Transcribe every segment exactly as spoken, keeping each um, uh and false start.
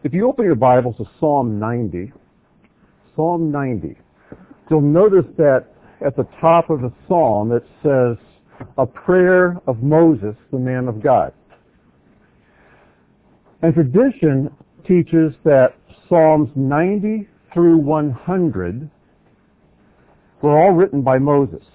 If you open your Bibles to Psalm ninety, Psalm ninety, you'll notice that at the top of the psalm it says, a prayer of Moses, the man of God. And tradition teaches that Psalms ninety through one hundred were all written by Moses.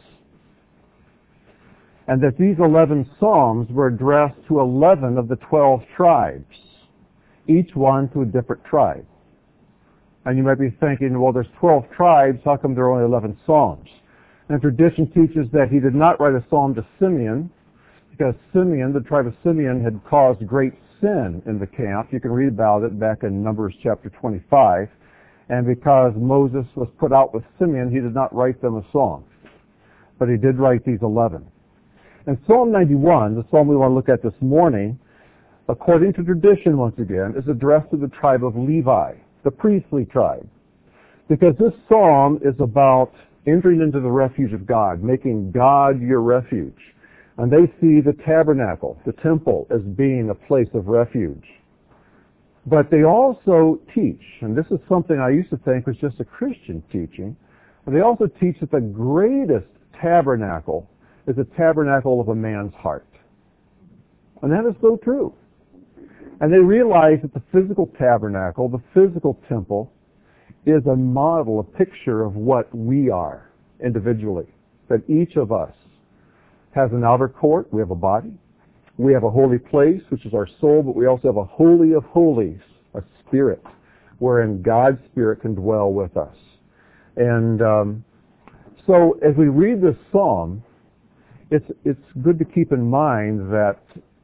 And that these eleven psalms were addressed to eleven of the twelve tribes, each one to a different tribe. And you might be thinking, well, there's twelve tribes, how come there are only eleven psalms? And tradition teaches that he did not write a psalm to Simeon, because Simeon, the tribe of Simeon, had caused great sin in the camp. You can read about it back in Numbers chapter twenty-five. And because Moses was put out with Simeon, he did not write them a song. But he did write these eleven. And Psalm ninety-one, the psalm we want to look at this morning, according to tradition once again, is addressed to the tribe of Levi, the priestly tribe. Because this psalm is about entering into the refuge of God, making God your refuge. And they see the tabernacle, the temple, as being a place of refuge. But they also teach, and this is something I used to think was just a Christian teaching, but they also teach that the greatest tabernacle is the tabernacle of a man's heart. And that is so true. And they realize that the physical tabernacle, the physical temple, is a model, a picture of what we are individually. That each of us has an outer court, we have a body, we have a holy place, which is our soul, but we also have a holy of holies, a spirit, wherein God's Spirit can dwell with us. And um, so as we read this psalm, it's, it's good to keep in mind that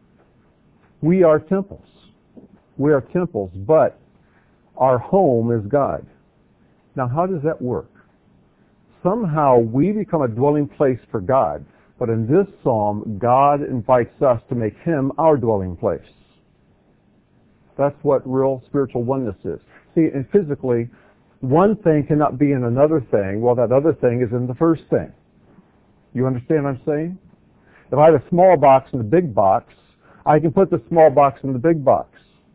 we are temples. We are temples, but our home is God. Now, how does that work? Somehow we become a dwelling place for God, but in this psalm, God invites us to make Him our dwelling place. That's what real spiritual oneness is. See, and physically, one thing cannot be in another thing while that other thing is in the first thing. You understand what I'm saying? If I have a small box and a big box, I can put the small box in the big box.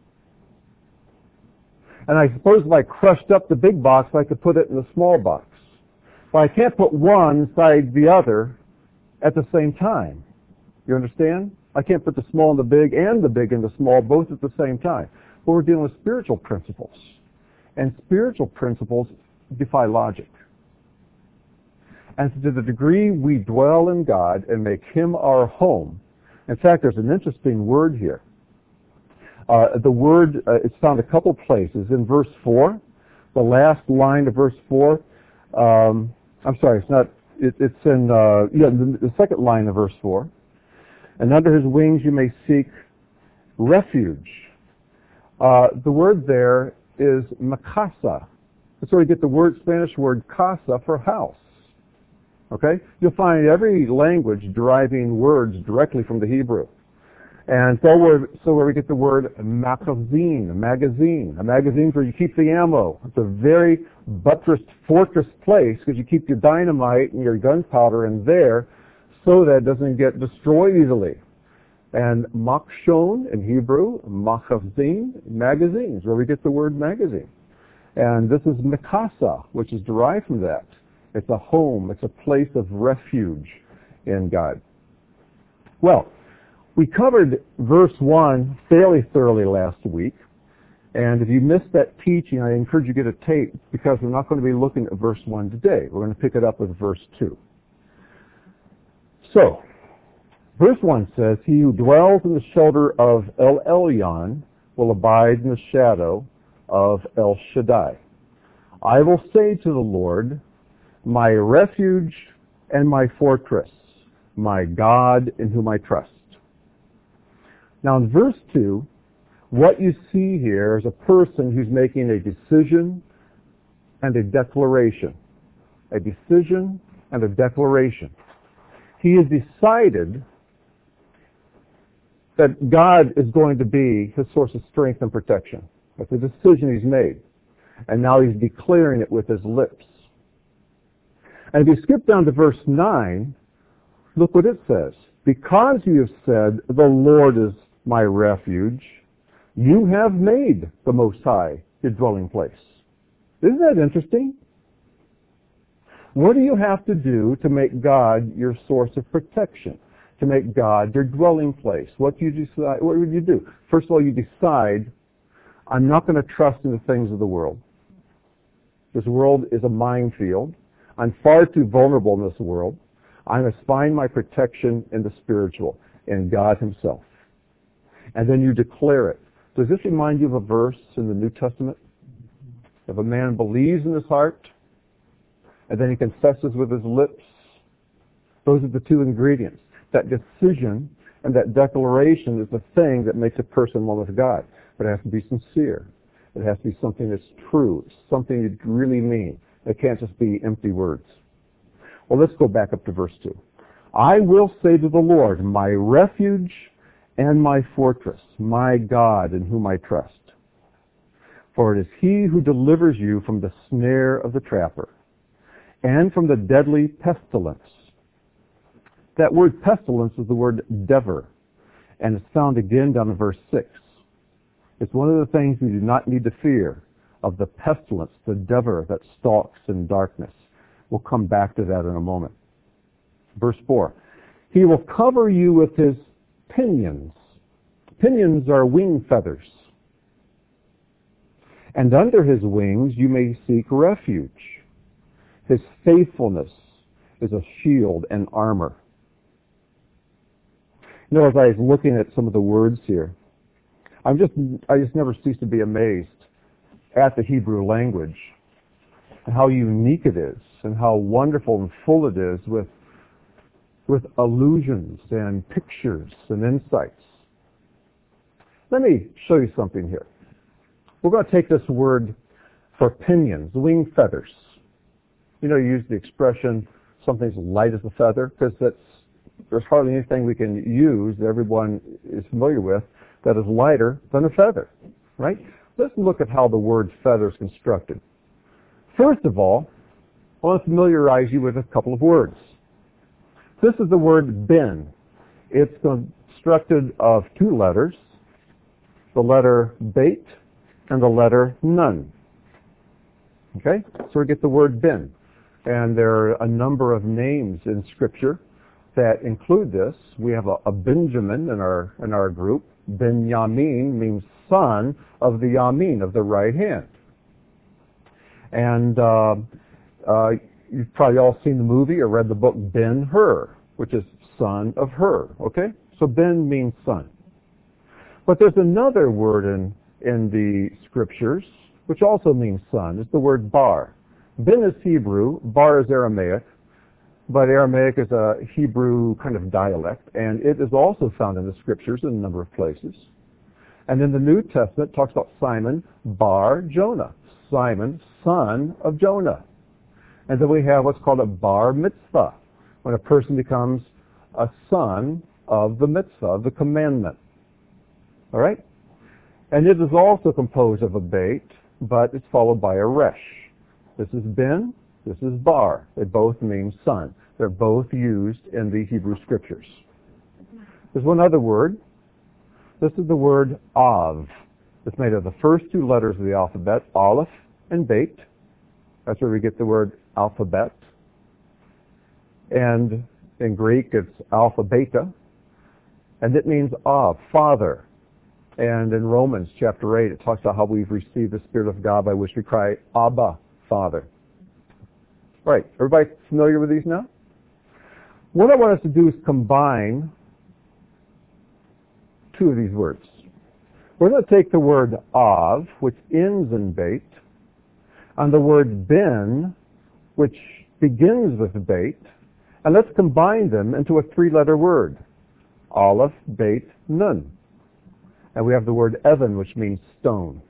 And I suppose if I crushed up the big box, I could put it in the small box. But I can't put one inside the other at the same time. You understand? I can't put the small in the big and the big in the small both at the same time. But we're dealing with spiritual principles. And spiritual principles defy logic. And to the degree we dwell in God and make Him our home, in fact, there's an interesting word here. Uh, the word, uh, it's found a couple places. In verse four, the last line of verse four, um, I'm sorry, it's not, it, it's in, uh, yeah, the, the second line of verse four. And under His wings you may seek refuge. Uh, the word there is macasa. That's where we get the word, Spanish word casa for house. Okay? You'll find every language deriving words directly from the Hebrew. And so where, so where we get the word magazine, a magazine. A magazine is where you keep the ammo. It's a very buttressed fortress place because you keep your dynamite and your gunpowder in there so that it doesn't get destroyed easily. And makshon in Hebrew, magazine, magazines, where we get the word magazine. And this is mikasa, which is derived from that. It's a home. It's a place of refuge in God. Well, we covered verse one fairly thoroughly last week. And if you missed that teaching, I encourage you to get a tape because we're not going to be looking at verse one today. We're going to pick it up with verse two. So, verse one says, He who dwells in the shelter of El Elyon will abide in the shadow of El Shaddai. I will say to the Lord, my refuge and my fortress, my God in whom I trust. Now in verse two, what you see here is a person who's making a decision and a declaration. A decision and a declaration. He has decided that God is going to be his source of strength and protection. That's a decision he's made. And now he's declaring it with his lips. And if you skip down to verse nine, look what it says. Because you have said, the Lord is my refuge, You have made the Most High your dwelling place. Isn't that interesting? What do you have to do to make God your source of protection? To make God your dwelling place? What do you decide? What would you do? First of all, you decide, I'm not going to trust in the things of the world. This world is a minefield. I'm far too vulnerable in this world. I must find my protection in the spiritual, in God Himself. And then you declare it. Does this remind you of a verse in the New Testament? If a man believes in his heart, and then he confesses with his lips, those are the two ingredients. That decision and that declaration is the thing that makes a person one with God. But it has to be sincere. It has to be something that's true, something you really mean. It can't just be empty words. Well, let's go back up to verse two. I will say to the Lord, my refuge and my fortress, my God in whom I trust. For it is He who delivers you from the snare of the trapper and from the deadly pestilence. That word pestilence is the word dever, and it's found again down in verse six. It's one of the things we do not need to fear, of the pestilence, the dever that stalks in darkness. We'll come back to that in a moment. Verse four. He will cover you with His pinions. Pinions are wing feathers. And under His wings you may seek refuge. His faithfulness is a shield and armor. You know, as I was looking at some of the words here, I'm just, I just never cease to be amazed at the Hebrew language and how unique it is and how wonderful and full it is with, with allusions and pictures and insights. Let me show you something here. We're going to take this word for pinions, wing feathers. You know, you use the expression, something's light as a feather, because that's, there's hardly anything we can use that everyone is familiar with that is lighter than a feather, right? Let's look at how the word feather is constructed. First of all, I want to familiarize you with a couple of words. This is the word bin. It's constructed of two letters, the letter bait and the letter nun. Okay? So we get the word bin. And there are a number of names in Scripture that include this. We have a, a Benjamin in our in our group. Benjamin means son of the Yamin, of the right hand. And uh, uh, you've probably all seen the movie or read the book Ben-Hur, which is son of Hur. Okay? So Ben means son. But there's another word in, in the Scriptures which also means son. It's the word bar. Ben is Hebrew, bar is Aramaic, but Aramaic is a Hebrew kind of dialect, and it is also found in the Scriptures in a number of places. And in the New Testament, it talks about Simon bar Jonah, Simon, son of Jonah. And then we have what's called a bar mitzvah, when a person becomes a son of the mitzvah, of the commandment. All right? And it is also composed of a bait, but it's followed by a resh. This is ben, this is bar. They both mean son. They're both used in the Hebrew Scriptures. There's one other word. This is the word av. It's made of the first two letters of the alphabet, aleph and bait. That's where we get the word alphabet. And in Greek, it's alpha beta. And it means av, father. And in Romans chapter eight, it talks about how we've received the Spirit of God by which we cry, Abba, Father. All right, everybody familiar with these now? What I want us to do is combine two of these words. We're going to take the word av, which ends in bait, and the word ben, which begins with bait, and let's combine them into a three-letter word, aleph, bait, nun. And we have the word Evan, which means stone.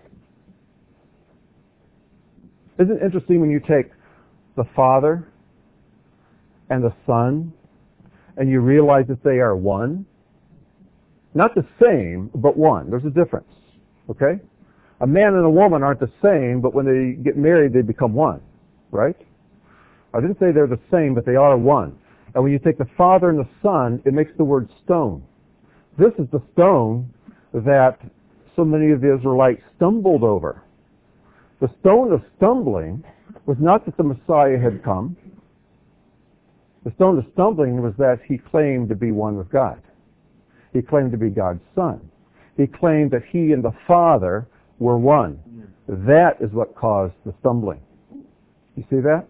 Isn't it interesting when you take the Father and the Son and you realize that they are one? Not the same, but one. There's a difference. Okay? A man and a woman aren't the same, but when they get married, they become one. Right? I didn't say they're the same, but they are one. And when you take the Father and the Son, it makes the word stone. This is the stone that so many of the Israelites stumbled over. The stone of stumbling was not that the Messiah had come. The stone of stumbling was that he claimed to be one with God. He claimed to be God's son. He claimed that he and the Father were one. That is what caused the stumbling. You see that?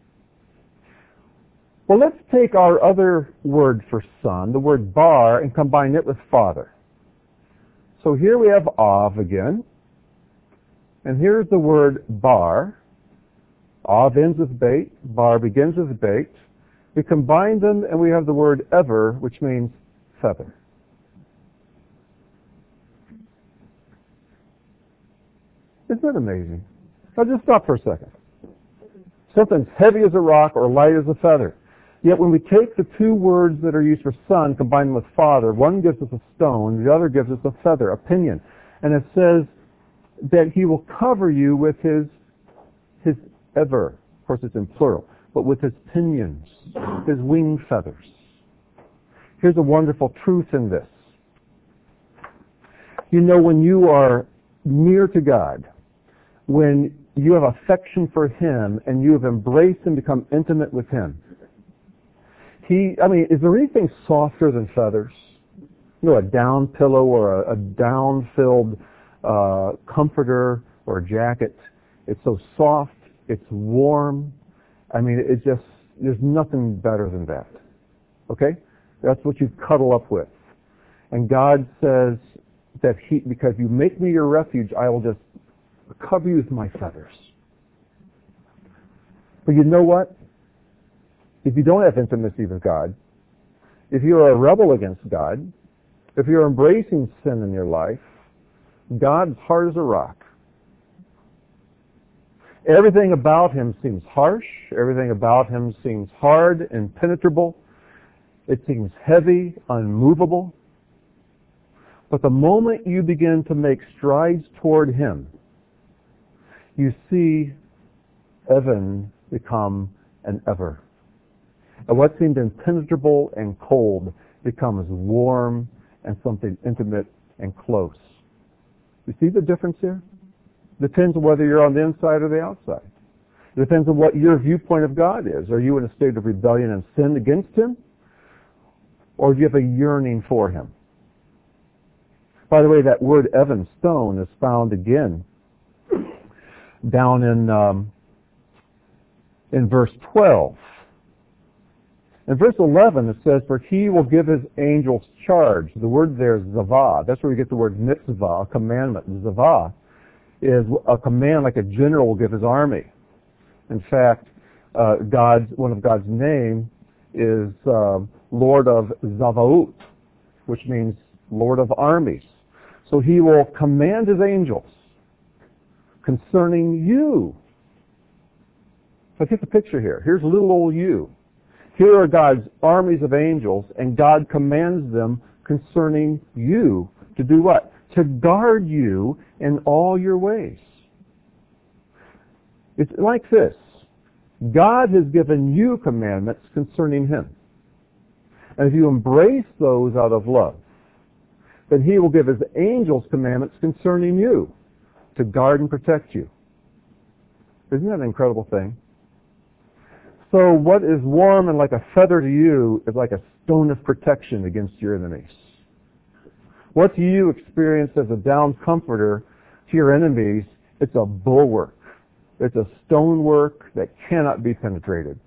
Well, let's take our other word for son, the word bar, and combine it with father. So here we have Av again. And here's the word bar. Av ends with bait. Bar begins with bait. We combine them and we have the word ever, which means feather. Isn't that amazing? Now just stop for a second. Something's heavy as a rock or light as a feather. Yet when we take the two words that are used for son, combine them with father, one gives us a stone, the other gives us a feather, a pinion. And it says that he will cover you with his, his ever, of course it's in plural, but with his pinions, his wing feathers. Here's a wonderful truth in this. You know, when you are near to God, when you have affection for him and you have embraced and become intimate with him, he, I mean, is there anything softer than feathers? You know, a down pillow or a, a down-filled uh, comforter or a jacket. It's so soft. It's warm. I mean, it just, there's nothing better than that. Okay? That's what you cuddle up with. And God says that he, because you make me your refuge, I will just cover you with my feathers. But you know what? If you don't have intimacy with God, if you're a rebel against God, if you're embracing sin in your life, God's hard as a rock. Everything about him seems harsh. Everything about him seems hard, impenetrable. It seems heavy, unmovable. But the moment you begin to make strides toward him, you see Evan become an ever. And what seemed impenetrable and cold becomes warm and something intimate and close. You see the difference here? It depends on whether you're on the inside or the outside. It depends on what your viewpoint of God is. Are you in a state of rebellion and sin against him? Or do you have a yearning for him? By the way, that word Evan, stone, is found again down in um, in verse twelve. In verse eleven, it says, "For he will give his angels charge." The word there is zavah. That's where we get the word mitzvah, a commandment. Zavah is a command like a general will give his army. In fact, uh, God's one of God's name is uh, Lord of Zavaot, which means Lord of armies. So he will command his angels concerning you. So get the picture here. Here's little old you. Here are God's armies of angels, and God commands them concerning you to do what? To guard you in all your ways. It's like this. God has given you commandments concerning him. And if you embrace those out of love, then he will give his angels commandments concerning you to guard and protect you. Isn't that an incredible thing? So what is warm and like a feather to you is like a stone of protection against your enemies. What do you experience as a down comforter to your enemies? It's a bulwark. It's a stonework that cannot be penetrated.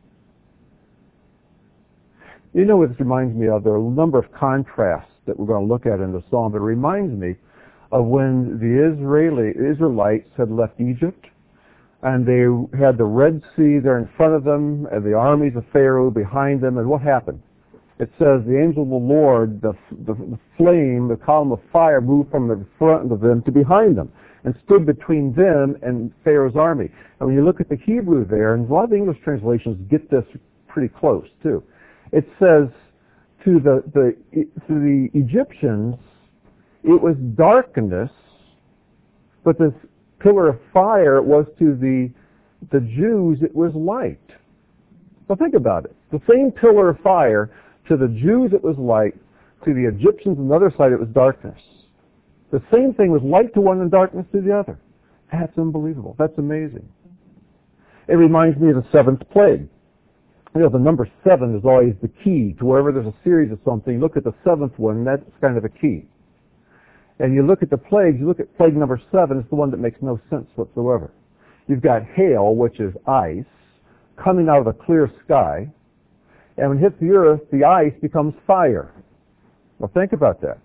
You know what this reminds me of? There are a number of contrasts that we're going to look at in the psalm, but it reminds me of when the Israeli Israelites had left Egypt, and they had the Red Sea there in front of them, and the armies of Pharaoh behind them, and what happened? It says the angel of the Lord, the, the, the flame, the column of fire moved from the front of them to behind them, and stood between them and Pharaoh's army. And when you look at the Hebrew there, and a lot of the English translations get this pretty close too, it says to the, the, to the Egyptians, it was darkness, but this pillar of fire was to the, the Jews, it was light. So think about it. The same pillar of fire, to the Jews it was light, to the Egyptians on the other side it was darkness. The same thing with light to one and darkness to the other. That's unbelievable. That's amazing. It reminds me of the seventh plague. You know, the number seven is always the key to wherever there's a series of something. Look at the seventh one, that's kind of a key. And you look at the plagues, you look at plague number seven, it's the one that makes no sense whatsoever. You've got hail, which is ice, coming out of a clear sky, and when it hits the earth, the ice becomes fire. Well, think about that.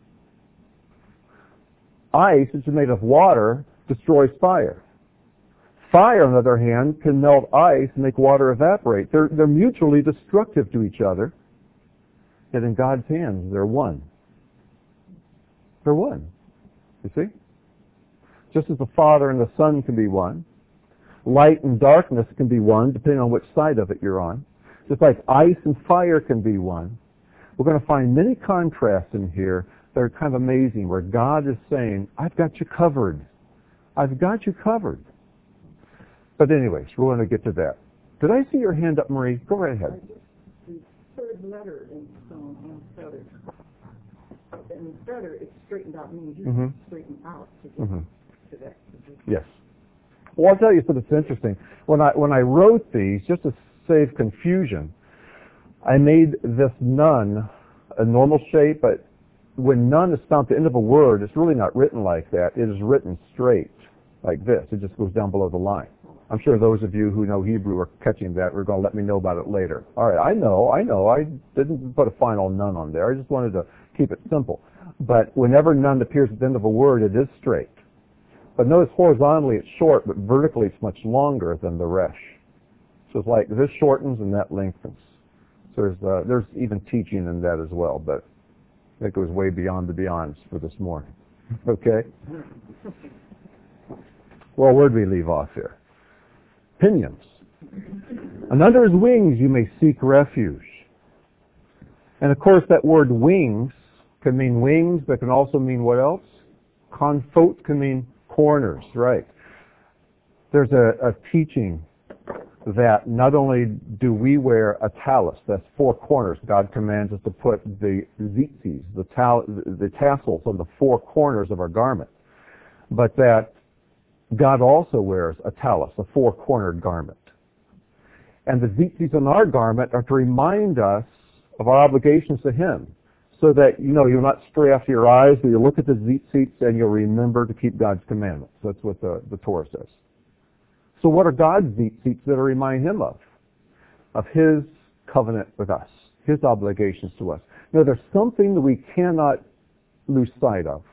Ice, which is made of water, destroys fire. Fire, on the other hand, can melt ice and make water evaporate. They're, they're mutually destructive to each other, yet in God's hands, they're one. They're one. You see? Just as the Father and the Son can be one, light and darkness can be one, depending on which side of it you're on. Just like ice and fire can be one. We're going to find many contrasts in here that are kind of amazing, where God is saying, I've got you covered. I've got you covered. But anyways, we're going to get to that. Did I see your hand up, Marie? Go right ahead. The third letter in Psalm one third. And further, it's straightened out, meaning you mm-hmm. straighten out to get mm-hmm. to that position. Yes. Well, I'll tell you something that's interesting. When I when I wrote these, just to save confusion, I made this none a normal shape, but when none is found at the end of a word, it's really not written like that. It is written straight, like this. It just goes down below the line. I'm sure those of you who know Hebrew are catching that. We're going to let me know about it later. All right, I know, I know. I didn't put a final none on there. I just wanted to keep it simple. But whenever none appears at the end of a word, it is straight. But notice horizontally it's short, but vertically it's much longer than the resh. So it's like this shortens and that lengthens. So there's, uh, there's even teaching in that as well, but that goes way beyond the beyonds for this morning. Okay? Well, where'd we leave off here? Pinions. And under his wings you may seek refuge. And of course that word wings can mean wings, but can also mean what else? Confot can mean corners, right? There's a, a teaching that not only do we wear a talus, that's four corners. God commands us to put the tzitzis, the, tal- the tassels on the four corners of our garment, but that God also wears a talus, a four-cornered garment. And the tzitzis on our garment are to remind us of our obligations to Him, so that, you know, you'll not stray after your eyes, but you'll look at the tzitzis and you'll remember to keep God's commandments. That's what the, the Torah says. So what are God's tzitzis that remind Him of? Of His covenant with us, His obligations to us. Now, there's something that we cannot lose sight of.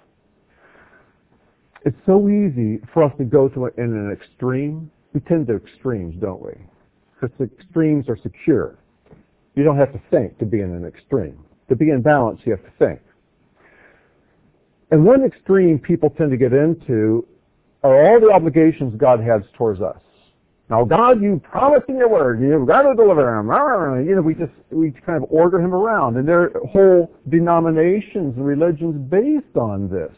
It's so easy for us to go to it in an extreme. We tend to extremes, don't we? Because the extremes are secure. You don't have to think to be in an extreme. To be in balance, you have to think. And one extreme people tend to get into are all the obligations God has towards us. Now, God, you promised in your word, you've got to deliver Him. You know, we just we kind of order Him around, and there are whole denominations and religions based on this.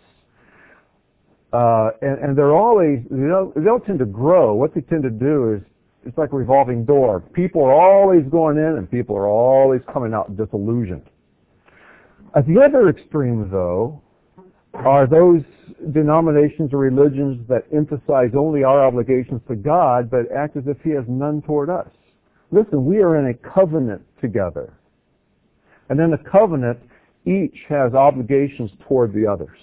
Uh, and, and they're always, you know, they don't tend to grow. What they tend to do is, it's like a revolving door. People are always going in and people are always coming out disillusioned. At the other extreme, though, are those denominations or religions that emphasize only our obligations to God, but act as if He has none toward us. Listen, we are in a covenant together. And in a covenant, each has obligations toward the others.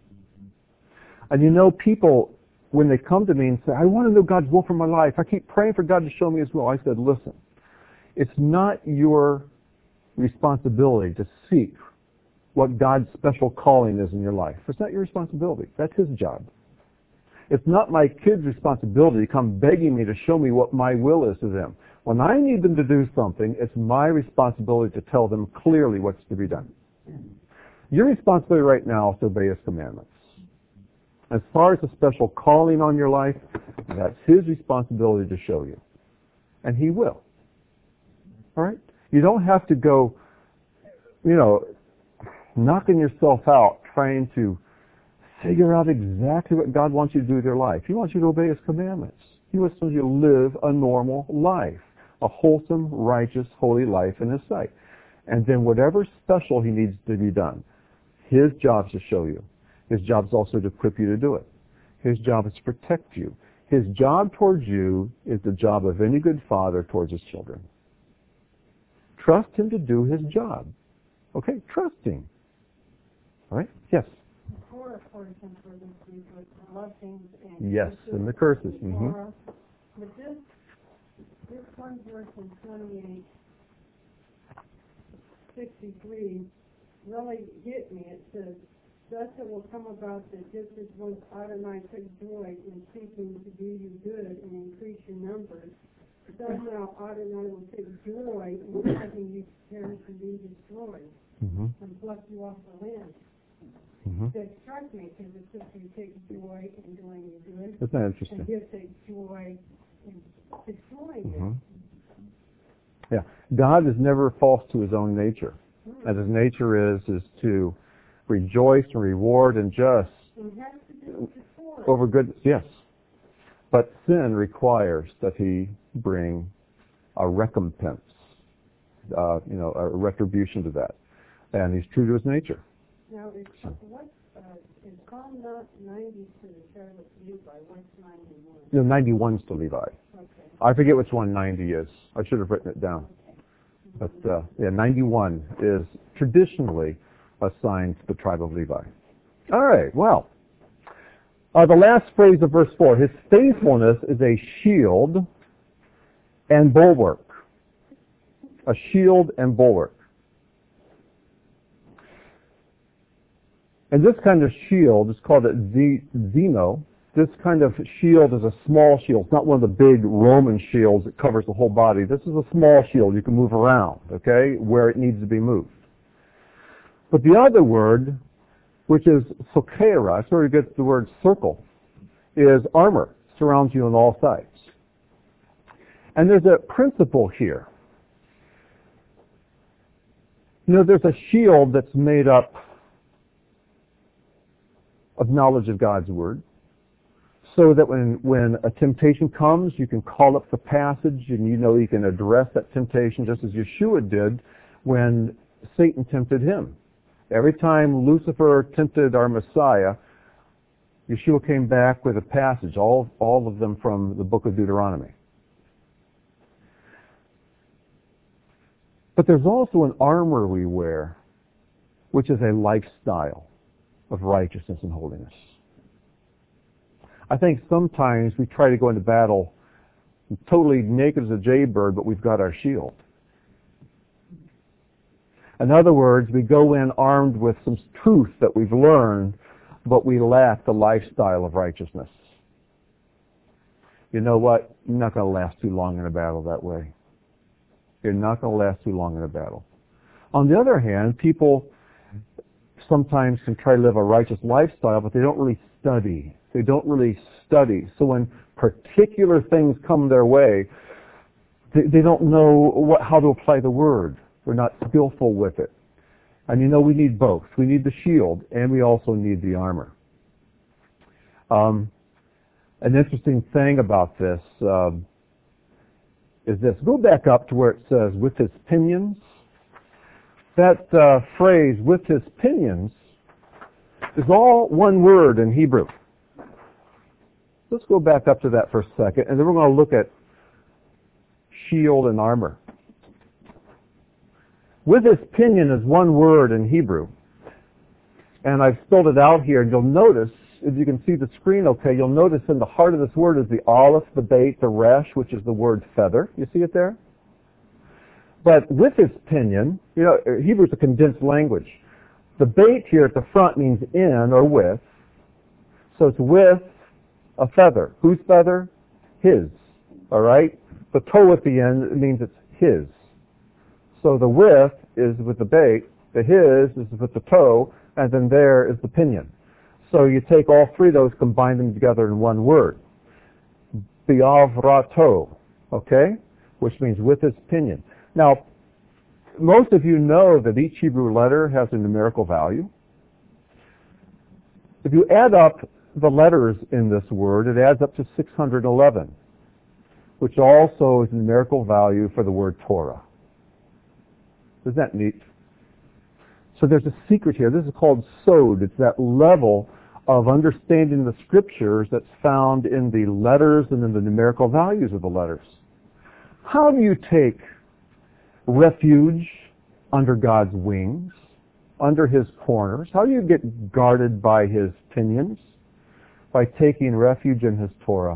And you know, people, when they come to me and say, I want to know God's will for my life, I keep praying for God to show me His will. I said, listen, it's not your responsibility to seek what God's special calling is in your life. It's not your responsibility. That's His job. It's not my kids' responsibility to come begging me to show me what my will is to them. When I need them to do something, it's my responsibility to tell them clearly what's to be done. Your responsibility right now is to obey His commandments. As far as a special calling on your life, that's His responsibility to show you. And He will. All right? You don't have to go, you know, knocking yourself out trying to figure out exactly what God wants you to do with your life. He wants you to obey His commandments. He wants you to live a normal life, a wholesome, righteous, holy life in His sight. And then whatever special He needs to be done, His job is to show you. His job is also to equip you to do it. His job is to protect you. His job towards you is the job of any good father towards his children. Trust him to do his job. Okay? Trust him. All right? Yes? Torah portion for this week was the blessings and Yes, curses and the curses. in Mm-hmm. Torah. But this, this one verse in twenty-eight sixty-three really hit me. It says, thus it will come about that just as once Adonai took joy in seeking to do you good and increase your numbers, so now Adonai will take joy in having you perish and be destroyed Mm-hmm. and pluck you off the land. Mm-hmm. That struck me because it says you take joy in doing you good, Isn't that and interesting? you take joy in destroying Mm-hmm. it. Yeah. God is never false to his own nature. Mm. As his nature is, is to rejoice and reward and just And has to do with destroy. over goodness. Yes. But sin requires that he bring a recompense, uh, you know, a retribution to that. And he's true to his nature. Now, it's, what, uh, is Psalm not ninety-two, Charlotte Levi, what's ninety-one? No, ninety-one's to Levi. Okay. I forget which one ninety is. I should have written it down. Okay. But uh, yeah, ninety-one is traditionally assigned to the tribe of Levi. All right, well, uh, the last phrase of verse four, his faithfulness is a shield and bulwark. A shield and bulwark. And this kind of shield is called a zeno. This kind of shield is a small shield. It's not one of the big Roman shields that covers the whole body. This is a small shield you can move around, okay, where it needs to be moved. But the other word, which is sokera, that's where we get the word circle, is armor. Surrounds you on all sides. And there's a principle here. You know, there's a shield that's made up of knowledge of God's Word, so that when, when a temptation comes, you can call up the passage and you know you can address that temptation just as Yeshua did when Satan tempted him. Every time Lucifer tempted our Messiah, Yeshua came back with a passage, all, all of them from the book of Deuteronomy. But there's also an armor we wear, which is a lifestyle of righteousness and holiness. I think sometimes we try to go into battle totally naked as a jaybird, but we've got our shield. In other words, we go in armed with some truth that we've learned, but we lack the lifestyle of righteousness. You know what? You're not going to last too long in a battle that way. You're not going to last too long in a battle. On the other hand, people sometimes can try to live a righteous lifestyle, but they don't really study. They don't really study. So when particular things come their way, they, they don't know what, how to apply the word. They're not skillful with it. And you know, we need both. We need the shield, and we also need the armor. Um, an interesting thing about this uh, is this. Go back up to where it says, with his pinions. That uh, phrase, with his pinions, is all one word in Hebrew. Let's go back up to that for a second, and then we're going to look at shield and armor. With his pinion is one word in Hebrew. And I've spelled it out here, and you'll notice, as you can see the screen okay, you'll notice in the heart of this word is the aleph, the beit, the resh, which is the word feather. You see it there? But with his pinion, you know, Hebrew is a condensed language. The beit here at the front means in or with. So it's with a feather. Whose feather? His. All right? The toe at the end means it's his. So the with is with the beit, the his is with the toe, and then there is the pinion. So you take all three of those, combine them together in one word. Biavrato, okay? Which means with his pinion. Now, most of you know that each Hebrew letter has a numerical value. If you add up the letters in this word, it adds up to six hundred eleven, which also is a numerical value for the word Torah. Isn't that neat? So there's a secret here. This is called sod. It's that level of understanding the scriptures that's found in the letters and in the numerical values of the letters. How do you take refuge under God's wings, under his corners? How do you get guarded by his pinions? By taking refuge in his Torah.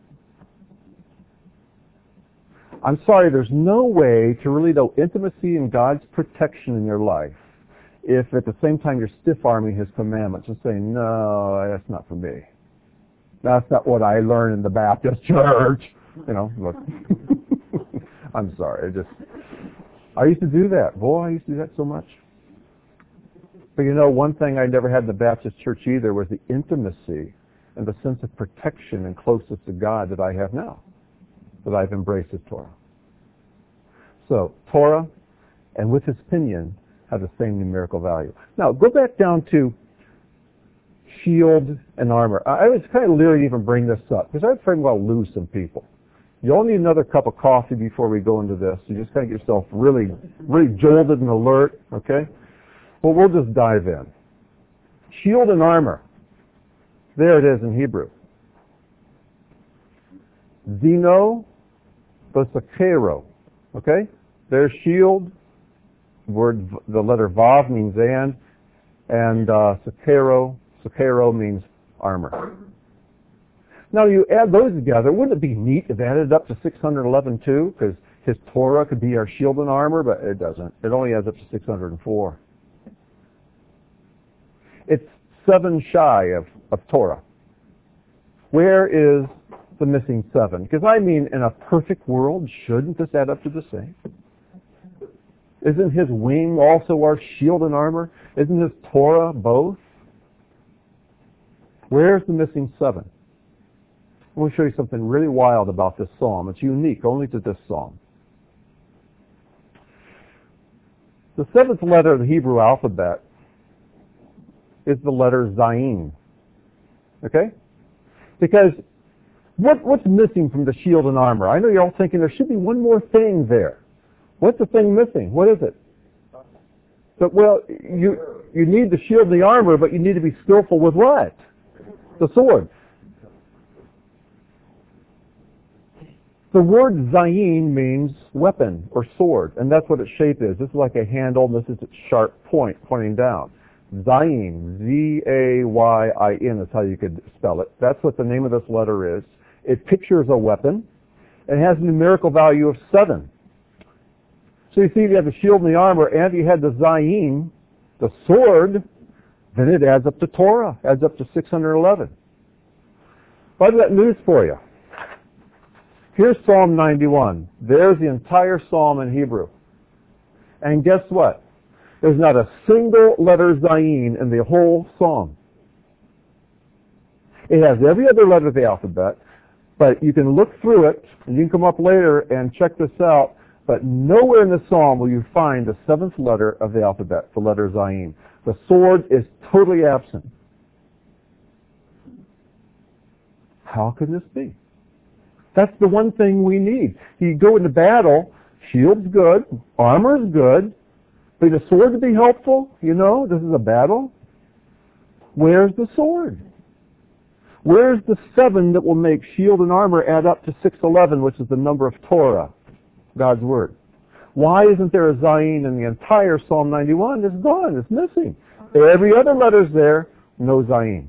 I'm sorry, there's no way to really know intimacy in God's protection in your life if at the same time you're stiff-arming his commandments and saying, no, that's not for me. That's not what I learned in the Baptist church. You know, look. I'm sorry, I just, I used to do that. Boy, I used to do that so much. But you know, one thing I never had in the Baptist church either was the intimacy and the sense of protection and closeness to God that I have now, that I've embraced his Torah. So, Torah and with his pinion have the same numerical value. Now, go back down to shield and armor. I was kind of leery to even bring this up, because I'm afraid we'll lose some people. You only need another cup of coffee before we go into this. You just kind of get yourself really, really jolted and alert, okay? Well, we'll just dive in. Shield and armor. There it is in Hebrew. Zeno, Vosakero. Okay? There's shield. Word, the letter Vav means and, and uh, Sakero, Sakero means armor. Now you add those together, wouldn't it be neat if it added up to six hundred eleven too? Because his Torah could be our shield and armor, but it doesn't. It only adds up to six hundred four. It's seven shy of, of Torah. Where is the missing seven? Because I mean, in a perfect world, shouldn't this add up to the same? Isn't his wing also our shield and armor? Isn't his Torah both? Where's the missing seven? I want to show you something really wild about this psalm. It's unique only to this psalm. The seventh letter of the Hebrew alphabet is the letter Zayin. Okay? Because what, what's missing from the shield and armor? I know you're all thinking there should be one more thing there. What's the thing missing? What is it? But, well, you you need the shield and the armor, but you need to be skillful with what? The sword. The word Zayin means weapon or sword, and that's what its shape is. This is like a handle, and this is its sharp point pointing down. Zayin, Z A Y I N is how you could spell it. That's what the name of this letter is. It pictures a weapon. It has a numerical value of seven. So you see, if you have the shield and the armor, and you had the Zayin, the sword, then it adds up to Torah, adds up to six hundred eleven. I've got news for you. Here's Psalm ninety-one. There's the entire psalm in Hebrew. And guess what? There's not a single letter Zayin in the whole psalm. It has every other letter of the alphabet, but you can look through it, and you can come up later and check this out, but nowhere in the psalm will you find the seventh letter of the alphabet, the letter Zayin. The sword is totally absent. How can this be? That's the one thing we need. You go into battle, shield's good, armor's good, but the sword to be helpful, you know, this is a battle. Where's the sword? Where's the seven that will make shield and armor add up to six eleven, which is the number of Torah, God's Word? Why isn't there a Zayin in the entire Psalm ninety-one? It's gone. It's missing. Every other letter's there, no Zayin.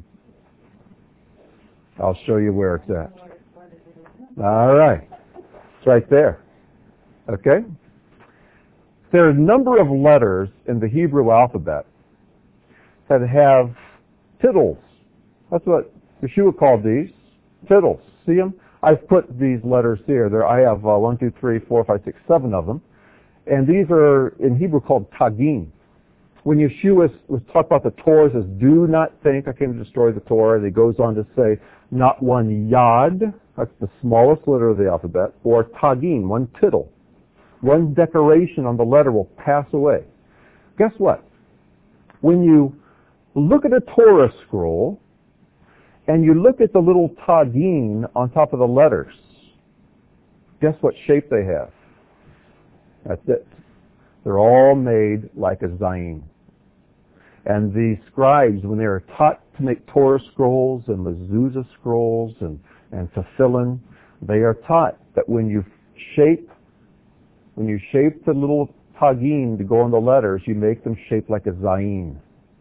I'll show you where it's at. All right. It's right there. Okay? There are a number of letters in the Hebrew alphabet that have tittles. That's what Yeshua called these, tittles. See them? I've put these letters here. There, I have uh, one, two, three, four, five, six, seven of them. And these are in Hebrew called tagim. When Yeshua was talking about the Torah, it says, do not think I came to destroy the Torah. And he goes on to say, not one yod, that's the smallest letter of the alphabet, or tagim, one tittle. One decoration on the letter will pass away. Guess what? When you look at a Torah scroll, and you look at the little tagim on top of the letters, guess what shape they have? That's it. They're all made like a zayin. And the scribes, when they are taught to make Torah scrolls and mezuzah scrolls and, and tefillin, they are taught that when you shape, when you shape the little tagin to go on the letters, you make them shaped like a zayin.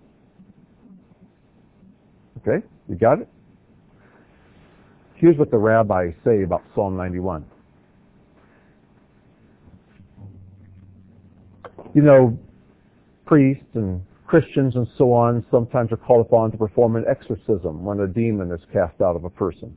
Okay? You got it? Here's what the rabbis say about Psalm ninety-one. You know, priests and Christians and so on sometimes are called upon to perform an exorcism when a demon is cast out of a person.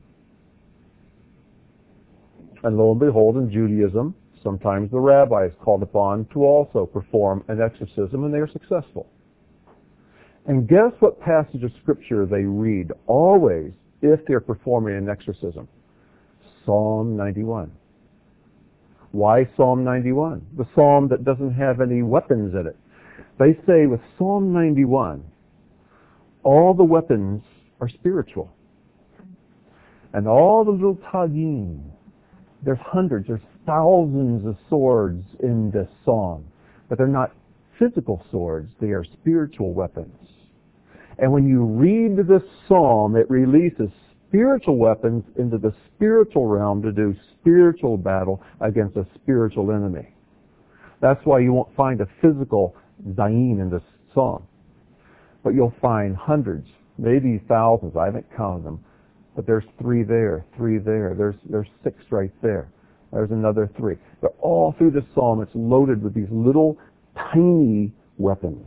And lo and behold, in Judaism, sometimes the rabbi is called upon to also perform an exorcism, and they are successful. And guess what passage of Scripture they read always if they're performing an exorcism? Psalm ninety-one. Why Psalm ninety-one? The psalm that doesn't have any weapons in it. They say with Psalm ninety-one, all the weapons are spiritual. And all the little tagin, there's hundreds, there's thousands of swords in this psalm. But they're not physical swords, they are spiritual weapons. And when you read this psalm, it releases spiritual weapons into the spiritual realm to do spiritual battle against a spiritual enemy. That's why you won't find a physical zayin in this psalm. But you'll find hundreds, maybe thousands, I haven't counted them, but there's three there, three there, there's there's six right there. There's another three. They're all through this psalm. It's loaded with these little tiny weapons.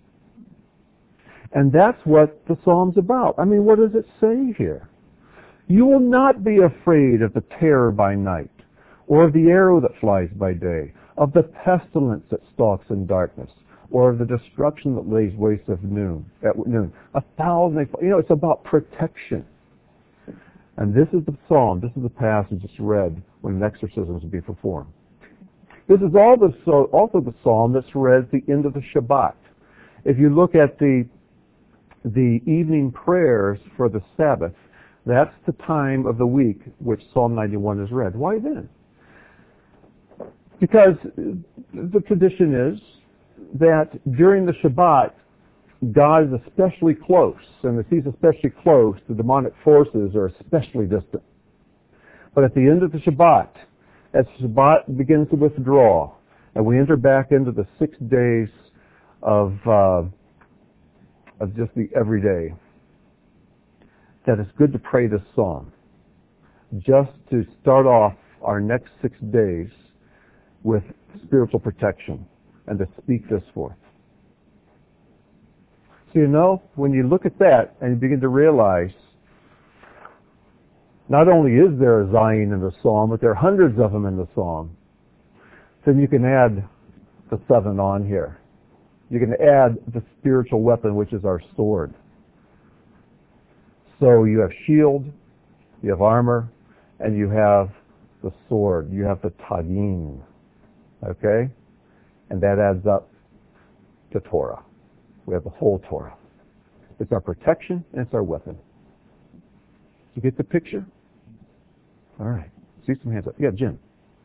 And that's what the psalm's about. I mean, what does it say here? You will not be afraid of the terror by night, or of the arrow that flies by day, of the pestilence that stalks in darkness, or of the destruction that lays waste of noon, at noon. A thousand, you know, it's about protection. And this is the psalm, this is the passage that's read when an exorcism is to be performed. This is also the psalm that's read at the end of the Shabbat. If you look at the the evening prayers for the Sabbath, that's the time of the week which Psalm ninety-one is read. Why then? Because the tradition is that during the Shabbat, God is especially close, and if he's especially close, the demonic forces are especially distant. But at the end of the Shabbat, as the Shabbat begins to withdraw, and we enter back into the six days of uh, of just the everyday, that it's good to pray this psalm, just to start off our next six days with spiritual protection, and to speak this forth. So you know, when you look at that and you begin to realize, not only is there a zayin in the psalm, but there are hundreds of them in the psalm, then you can add the seven on here. You can add the spiritual weapon, which is our sword. So you have shield, you have armor, and you have the sword. You have the tagin. Okay? And that adds up to Torah. We have the whole Torah. It's our protection and it's our weapon. You get the picture? All right. See some hands up. Yeah, Jim.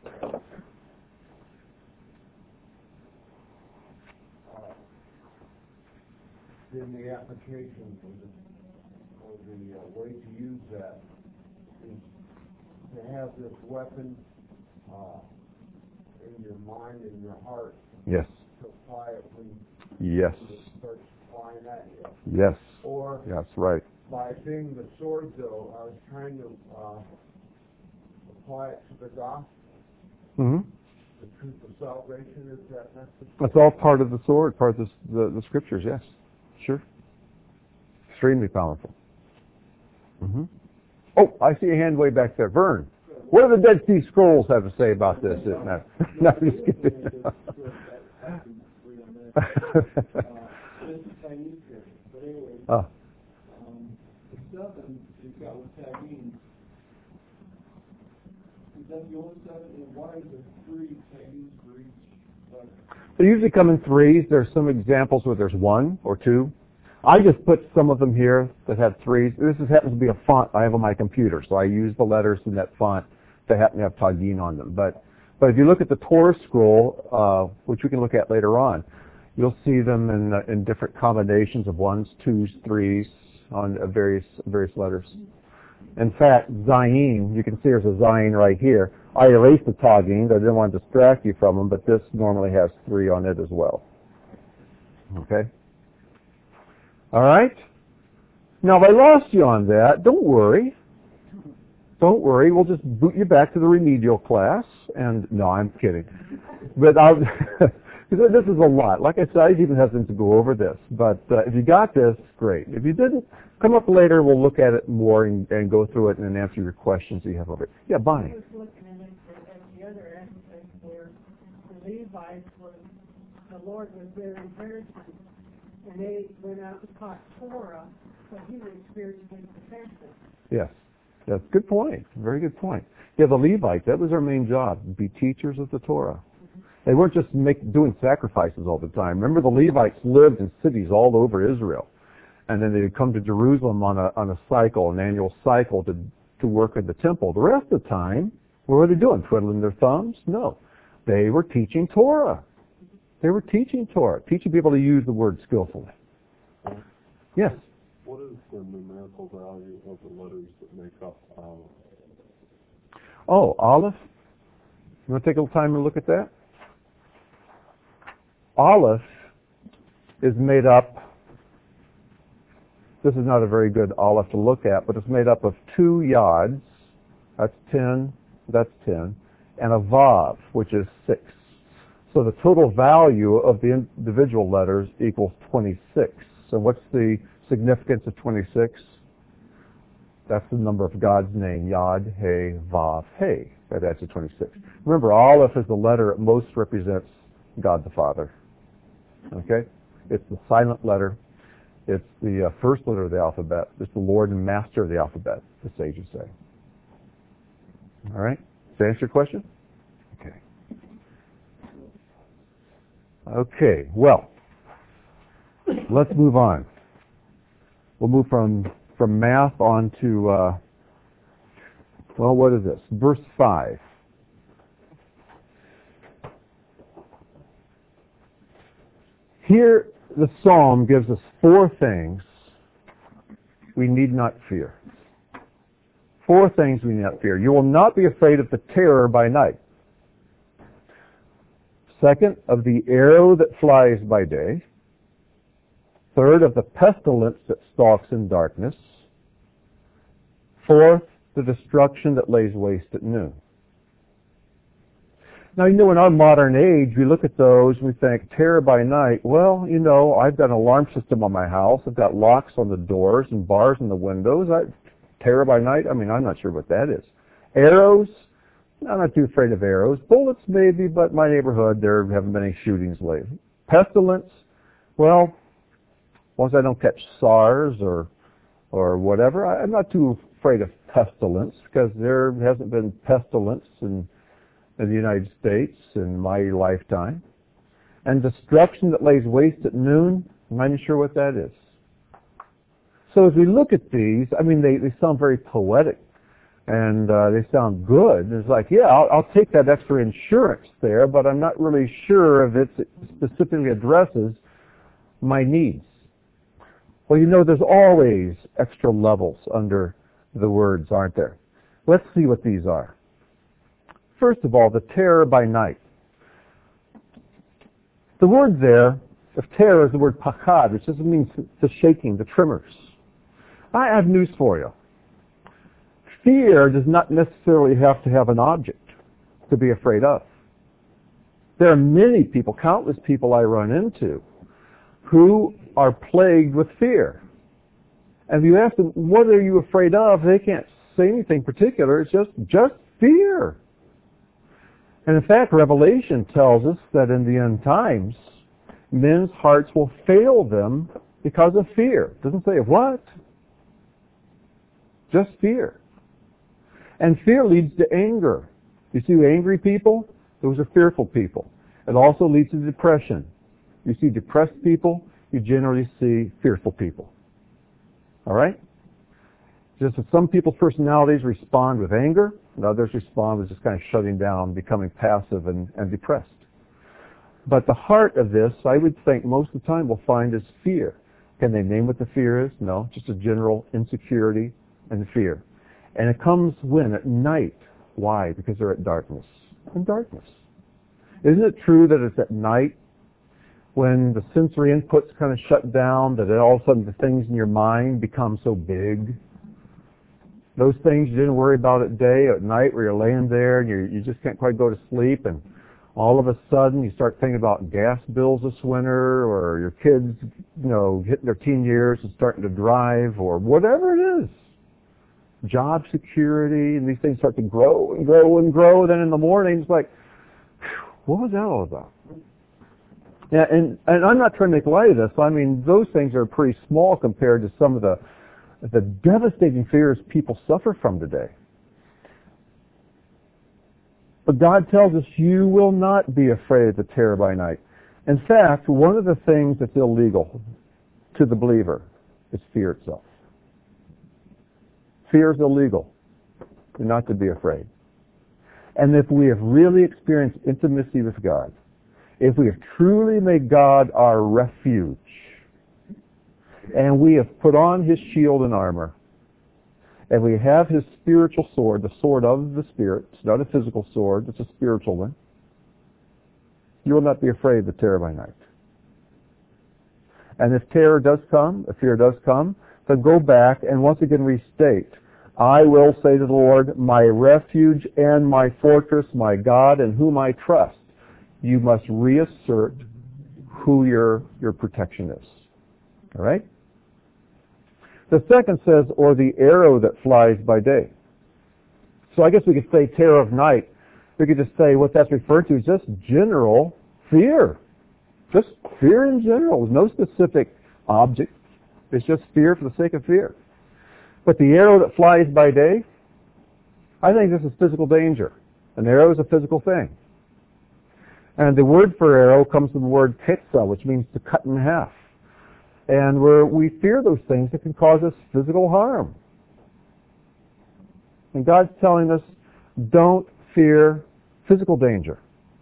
In the application for the, for the uh, way to use that is to have this weapon uh, in your mind and your heart. Yes. To apply it when yes. it starts flying at you. Yes. Or that's right. by being the sword, though, I was trying to uh, apply it to the gospel. Mm-hmm. The truth of salvation, is that necessary? That's all part of the sword, part of the, the, the scriptures, yes. Sure. Extremely powerful. Mm-hmm. Oh, I see a hand way back there. Vern, what do the Dead Sea Scrolls have to say about this? No, no I'm just kidding. Oh. The seven is got with tagine. Is that the only seven? And why is there three tagines for each letter? They usually come in threes. There's some examples where there's one or two. I just put some of them here that have threes. This is, happens to be a font I have on my computer, so I use the letters in that font that happen to have tagine on them. But but if you look at the Torah scroll, uh, which we can look at later on, You'll see them in, uh, in different combinations of ones, twos, threes on uh, various various letters. In fact, Zayin, you can see there's a Zayin right here. I erased the Tagin. I didn't want to distract you from them, but this normally has three on it as well. Okay? All right? Now, if I lost you on that, don't worry. Don't worry. We'll just boot you back to the remedial class. And no, I'm kidding. But I'll, this is a lot. Like I said, I even hesitant to go over this. But uh, if you got this, great. If you didn't, come up later. We'll look at it more and, and go through it and answer your questions that you have over it. Yeah, Bonnie. I was looking at it at the other aspect where the Levites was, the Lord was their inheritance, and they went out and taught Torah, so he was spiritually protected. Yes. That's a good point. Very good point. Yeah, the Levites, that was their main job, be teachers of the Torah. Mm-hmm. They weren't just make, doing sacrifices all the time. Remember, the Levites lived in cities all over Israel. And then they'd come to Jerusalem on a on a cycle, an annual cycle to, to work in the temple. The rest of the time, what were they doing? Twiddling their thumbs? No. They were teaching Torah. They were teaching Torah, teaching people to use the word skillfully. Yes? What is the numerical value of the letters that make up Aleph? Oh, Aleph? You want to take a little time to look at that? Aleph is made up, this is not a very good Aleph to look at, but it's made up of two yods, that's ten, that's ten, and a vav, which is six. So the total value of the individual letters equals twenty-six. So what's the significance of twenty-six? That's the number of God's name, Yod, He, Vav, He. That adds to twenty-six. Remember, Aleph is the letter that most represents God the Father. Okay? It's the silent letter. It's the uh, first letter of the alphabet. It's the Lord and Master of the alphabet, the sages say. All right? Does that answer your question? Okay. Okay, well, let's move on. We'll move from, from math on to, uh, well, what is this? Verse five. Here, the psalm gives us four things we need not fear. Four things we need not fear. You will not be afraid of the terror by night. Second, of the arrow that flies by day. Third, of the pestilence that stalks in darkness. Fourth, the destruction that lays waste at noon. Now, you know, in our modern age, we look at those and we think, terror by night. Well, you know, I've got an alarm system on my house. I've got locks on the doors and bars on the windows. I, terror by night? I mean, I'm not sure what that is. Arrows? I'm not too afraid of arrows. Bullets, maybe, but my neighborhood, there haven't been any shootings lately. Pestilence? Well, as long as I don't catch SARS or or whatever, I'm not too afraid of pestilence because there hasn't been pestilence in, in the United States in my lifetime. And destruction that lays waste at noon, I'm not even sure what that is. So as we look at these, I mean, they, they sound very poetic. And uh, they sound good. It's like, yeah, I'll, I'll take that extra insurance there, but I'm not really sure if it specifically addresses my needs. Well, you know, there's always extra levels under the words, aren't there? Let's see what these are. First of all, the terror by night. The word there of terror is the word pachad, which doesn't mean the shaking, the tremors. I have news for you. Fear does not necessarily have to have an object to be afraid of. There are many people, countless people I run into, who are plagued with fear. And if you ask them, what are you afraid of? They can't say anything particular. It's just, just fear. And in fact, Revelation tells us that in the end times, men's hearts will fail them because of fear. It doesn't say what? Just fear. And fear leads to anger. You see angry people? Those are fearful people. It also leads to depression. You see depressed people, you generally see fearful people. All right? Just as some people's personalities respond with anger, and others respond with just kind of shutting down, becoming passive and, and depressed. But the heart of this, I would think most of the time we'll find is fear. Can they name what the fear is? No, just a general insecurity and fear. And it comes when? At night. Why? Because they're at darkness. In darkness. Isn't it true that it's at night when the sensory inputs kind of shut down, that all of a sudden the things in your mind become so big? Those things you didn't worry about at day, at night where you're laying there and you you just can't quite go to sleep, and all of a sudden you start thinking about gas bills this winter, or your kids, you know, hitting their teen years and starting to drive, or whatever it is. Job security, and these things start to grow and grow and grow. Then in the morning it's like, what was that all about? Yeah, and, and I'm not trying to make light of this. I mean, those things are pretty small compared to some of the the devastating fears people suffer from today. But God tells us you will not be afraid of the terror by night. In fact, one of the things that's illegal to the believer is fear itself. Fear is illegal. You're not to be afraid. And if we have really experienced intimacy with God, if we have truly made God our refuge, and we have put on His shield and armor, and we have His spiritual sword, the sword of the Spirit, it's not a physical sword, it's a spiritual one, you will not be afraid of the terror by night. And if terror does come, if fear does come, then go back and once again restate, I will say to the Lord, my refuge and my fortress, my God in whom I trust. You must reassert who your, your protection is. All right? The second says, or the arrow that flies by day. So I guess we could say terror of night. We could just say what that's referred to is just general fear. Just fear in general. There's no specific object. It's just fear for the sake of fear. But the arrow that flies by day, I think this is physical danger. An arrow is a physical thing. And the word for arrow comes from the word ketsa, which means to cut in half. And we're, we fear those things that can cause us physical harm. And God's telling us, don't fear physical danger.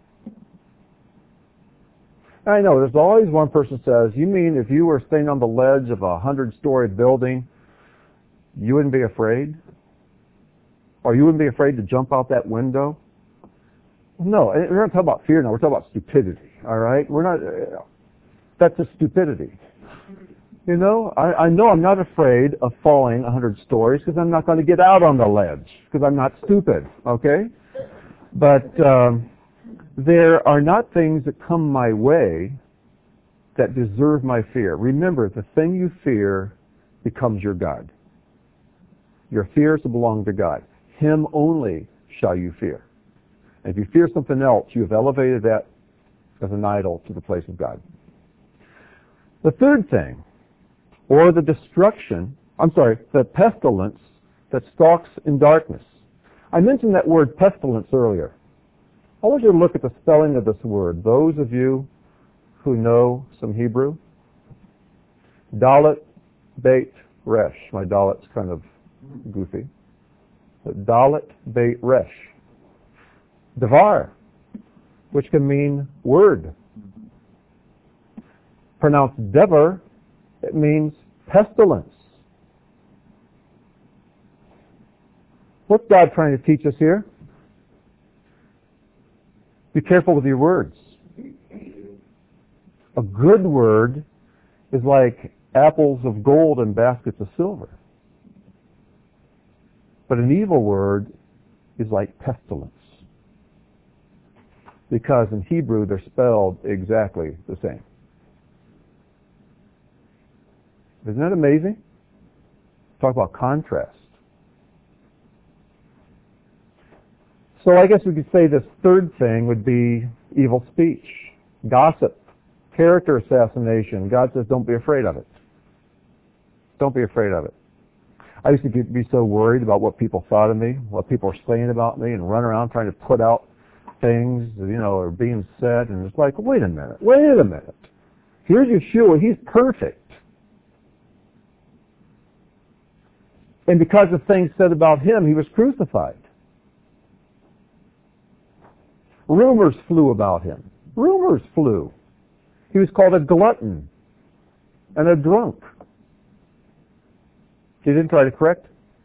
I know, there's always one person says, you mean if you were staying on the ledge of a hundred-story building, you wouldn't be afraid? Or you wouldn't be afraid to jump out that window? No, we're not talking about fear now. We're talking about stupidity, all right? We're not, uh, that's a stupidity. You know, I, I know I'm not afraid of falling a hundred stories because I'm not going to get out on the ledge because I'm not stupid, okay? But um, there are not things that come my way that deserve my fear. Remember, the thing you fear becomes your God. Your fears belong to God. Him only shall you fear. And if you fear something else, you have elevated that as an idol to the place of God. The third thing, or the destruction, I'm sorry, the pestilence that stalks in darkness. I mentioned that word pestilence earlier. I want you to look at the spelling of this word. Those of you who know some Hebrew, Dalet, Beit, Resh. My Dalet's kind of goofy. But Dalet, Beit, Resh. Devar, which can mean word. Pronounced Devar, it means pestilence. What's God trying to teach us here? Be careful with your words. A good word is like apples of gold and baskets of silver. But an evil word is like pestilence. Because in Hebrew they're spelled exactly the same. Isn't that amazing? Talk about contrast. So I guess we could say this third thing would be evil speech, gossip, character assassination. God says don't be afraid of it. Don't be afraid of it. I used to be so worried about what people thought of me, what people were saying about me, and run around trying to put out things, you know, are being said, and it's like, wait a minute, wait a minute. Here's Yeshua, he's perfect. And because of things said about him, he was crucified. Rumors flew about him. Rumors flew. He was called a glutton and a drunk. He didn't try to correct.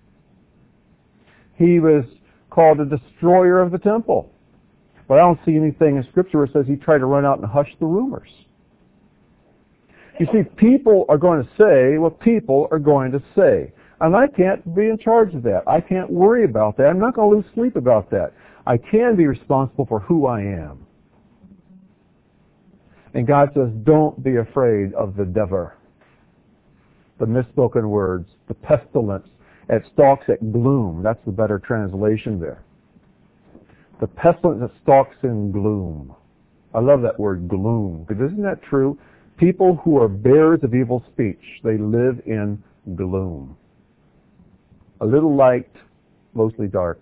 He was called a destroyer of the temple. But I don't see anything in Scripture where it says he tried to run out and hush the rumors. You see, people are going to say what people are going to say. And I can't be in charge of that. I can't worry about that. I'm not going to lose sleep about that. I can be responsible for who I am. And God says, don't be afraid of the devil. The misspoken words, the pestilence. It stalks at gloom. That's the better translation there. The pestilence that stalks in gloom. I love that word, gloom. Because isn't that true? People who are bearers of evil speech, they live in gloom. A little light, mostly dark.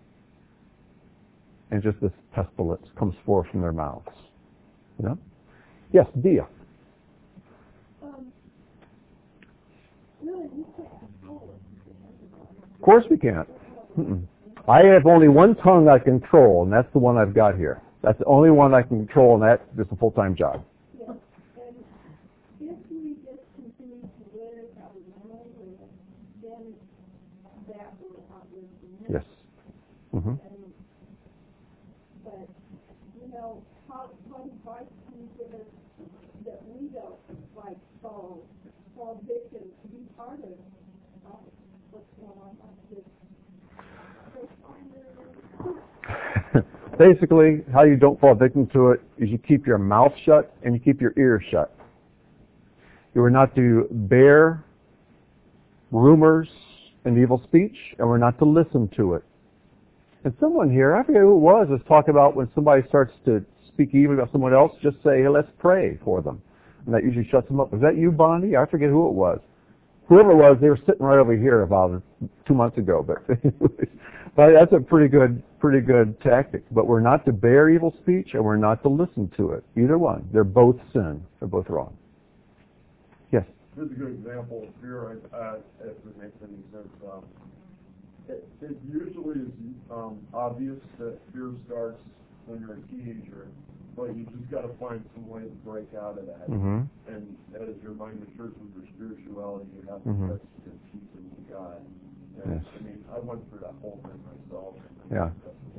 And just this pestilence comes forth from their mouths. You know? Yes, Dia. Um, really, you can't control it. Of course we can't. Mm-mm. I have only one tongue I control, and that's the one I've got here. That's the only one I can control, and that's just a full-time job. Yeah. And if we just continue to live how we normally live, then that will outlive the Yes. Mm-hmm. And, but, you know, how, what advice can you give us that we don't, like, fall, fall victim to be part of uh, what's going on like this? Basically, how you don't fall victim to it is you keep your mouth shut and you keep your ears shut. You are not to bear rumors and evil speech, and we're not to listen to it. And someone here, I forget who it was, was talking about when somebody starts to speak evil about someone else, just say, hey, let's pray for them. And that usually shuts them up. Was that you, Bonnie? I forget who it was. Whoever it was, they were sitting right over here about two months ago. But, but that's a pretty good, pretty good tactic. But we're not to bear evil speech, and we're not to listen to it. Either one. They're both sin. They're both wrong. Yes? Here's a good example of fear, uh, if it makes any sense. Um, it, it usually is um, obvious that fear starts when you're a teenager, but you just got to find some way to break out of that. Mm-hmm. And as your mind matures with your spirituality, you have to Mm-hmm. trust your peace in God. And, Yes. I mean, I went through that whole thing myself. Yeah.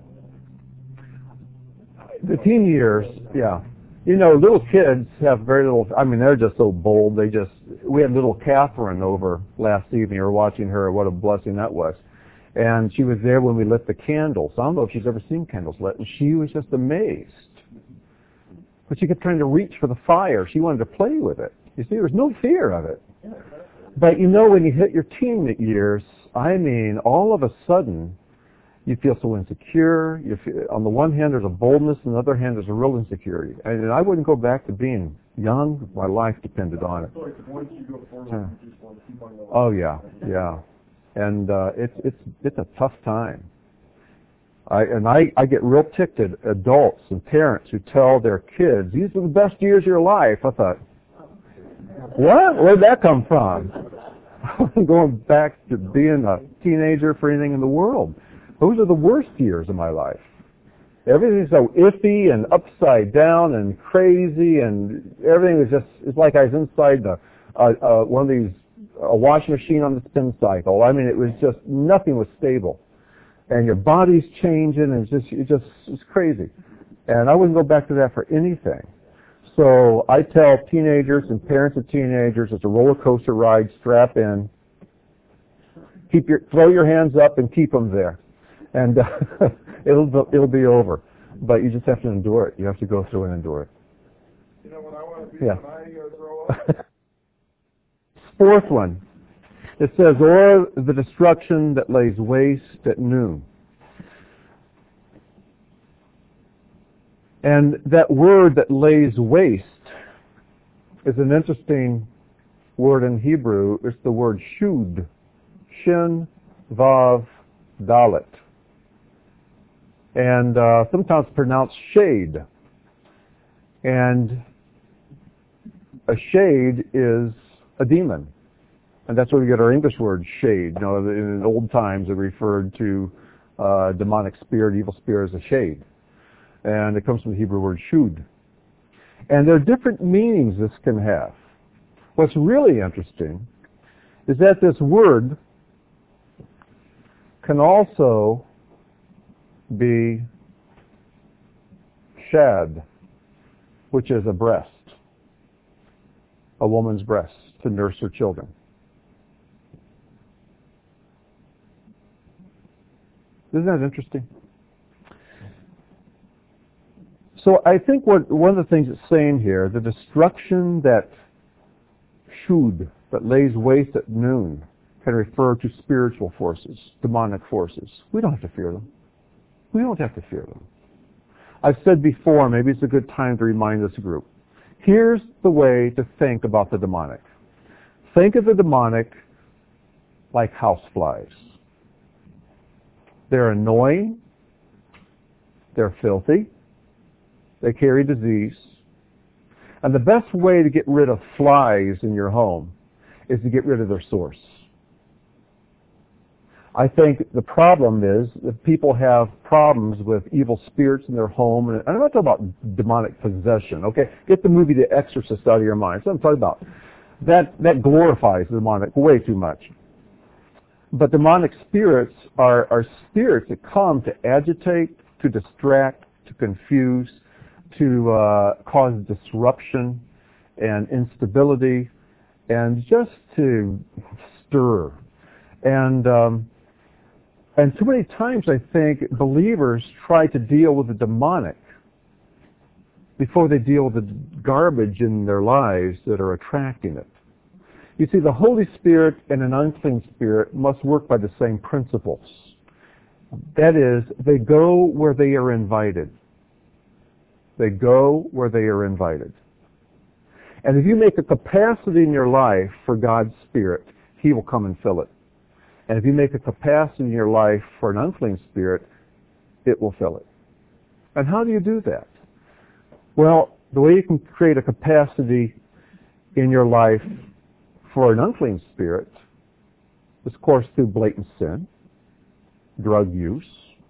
The teen years, yeah. You know, little kids have very little, I mean, they're just so bold. They just, we had little Catherine over last evening. We were watching her. What a blessing that was. And she was there when we lit the candles. I don't know if she's ever seen candles lit. And she was just amazed. But she kept trying to reach for the fire. She wanted to play with it. You see, there was no fear of it. But you know, when you hit your teen years, I mean, all of a sudden, you feel so insecure. You feel, on the one hand, there's a boldness. On the other hand, there's a real insecurity. And I wouldn't go back to being young. My life depended on it. So like once you go forward, you just want to keep on going. Oh, yeah, yeah. And uh, it's it's it's a tough time. I, and I, I get real ticked at adults and parents who tell their kids, these are the best years of your life. I thought, what? Where'd that come from? I'm going back to being a teenager for anything in the world. Those are the worst years of my life. Everything's so iffy and upside down and crazy, and everything was just, it's like I was inside the, uh, uh, one of these, a washing machine on the spin cycle. I mean, it was just, nothing was stable. And your body's changing, and it's just, it just, it's crazy. And I wouldn't go back to that for anything. So I tell teenagers and parents of teenagers, it's a roller coaster ride, strap in. Keep your, throw your hands up and keep them there. And uh, it'll, it'll be over. But you just have to endure it. You have to go through and endure it. You know what I want to be Yeah. when I uh, grow up? Fourth one. It says, or the destruction that lays waste at noon. And that word that lays waste is an interesting word in Hebrew. It's the word shud. Shin, vav, dalet. And uh, sometimes pronounced shade. And a shade is a demon. And that's where we get our English word shade. You know, in old times it referred to uh, demonic spirit, evil spirit as a shade. And it comes from the Hebrew word shud. And there are different meanings this can have. What's really interesting is that this word can also be shad, which is a breast, a woman's breast to nurse her children. Isn't that interesting? So I think what one of the things it's saying here, the destruction that shud, that lays waste at noon, can refer to spiritual forces, demonic forces. We don't have to fear them. We don't have to fear them. I've said before, maybe it's a good time to remind this group. Here's the way to think about the demonic. Think of the demonic like houseflies. They're annoying. They're filthy. They carry disease. And the best way to get rid of flies in your home is to get rid of their source. I think the problem is that people have problems with evil spirits in their home. And I'm not talking about demonic possession, okay? Get the movie The Exorcist out of your mind. That's what I'm talking about. That, that glorifies the demonic way too much. But demonic spirits are, are spirits that come to agitate, to distract, to confuse, to uh, cause disruption and instability, and just to stir. And um, and too many times I think believers try to deal with the demonic before they deal with the garbage in their lives that are attracting it. You see, the Holy Spirit and an unclean spirit must work by the same principles. That is, they go where they are invited. They go where they are invited. And if you make a capacity in your life for God's Spirit, He will come and fill it. And if you make a capacity in your life for an unclean spirit, it will fill it. And how do you do that? Well, the way you can create a capacity in your life for an unclean spirit is, of course, through blatant sin, drug use,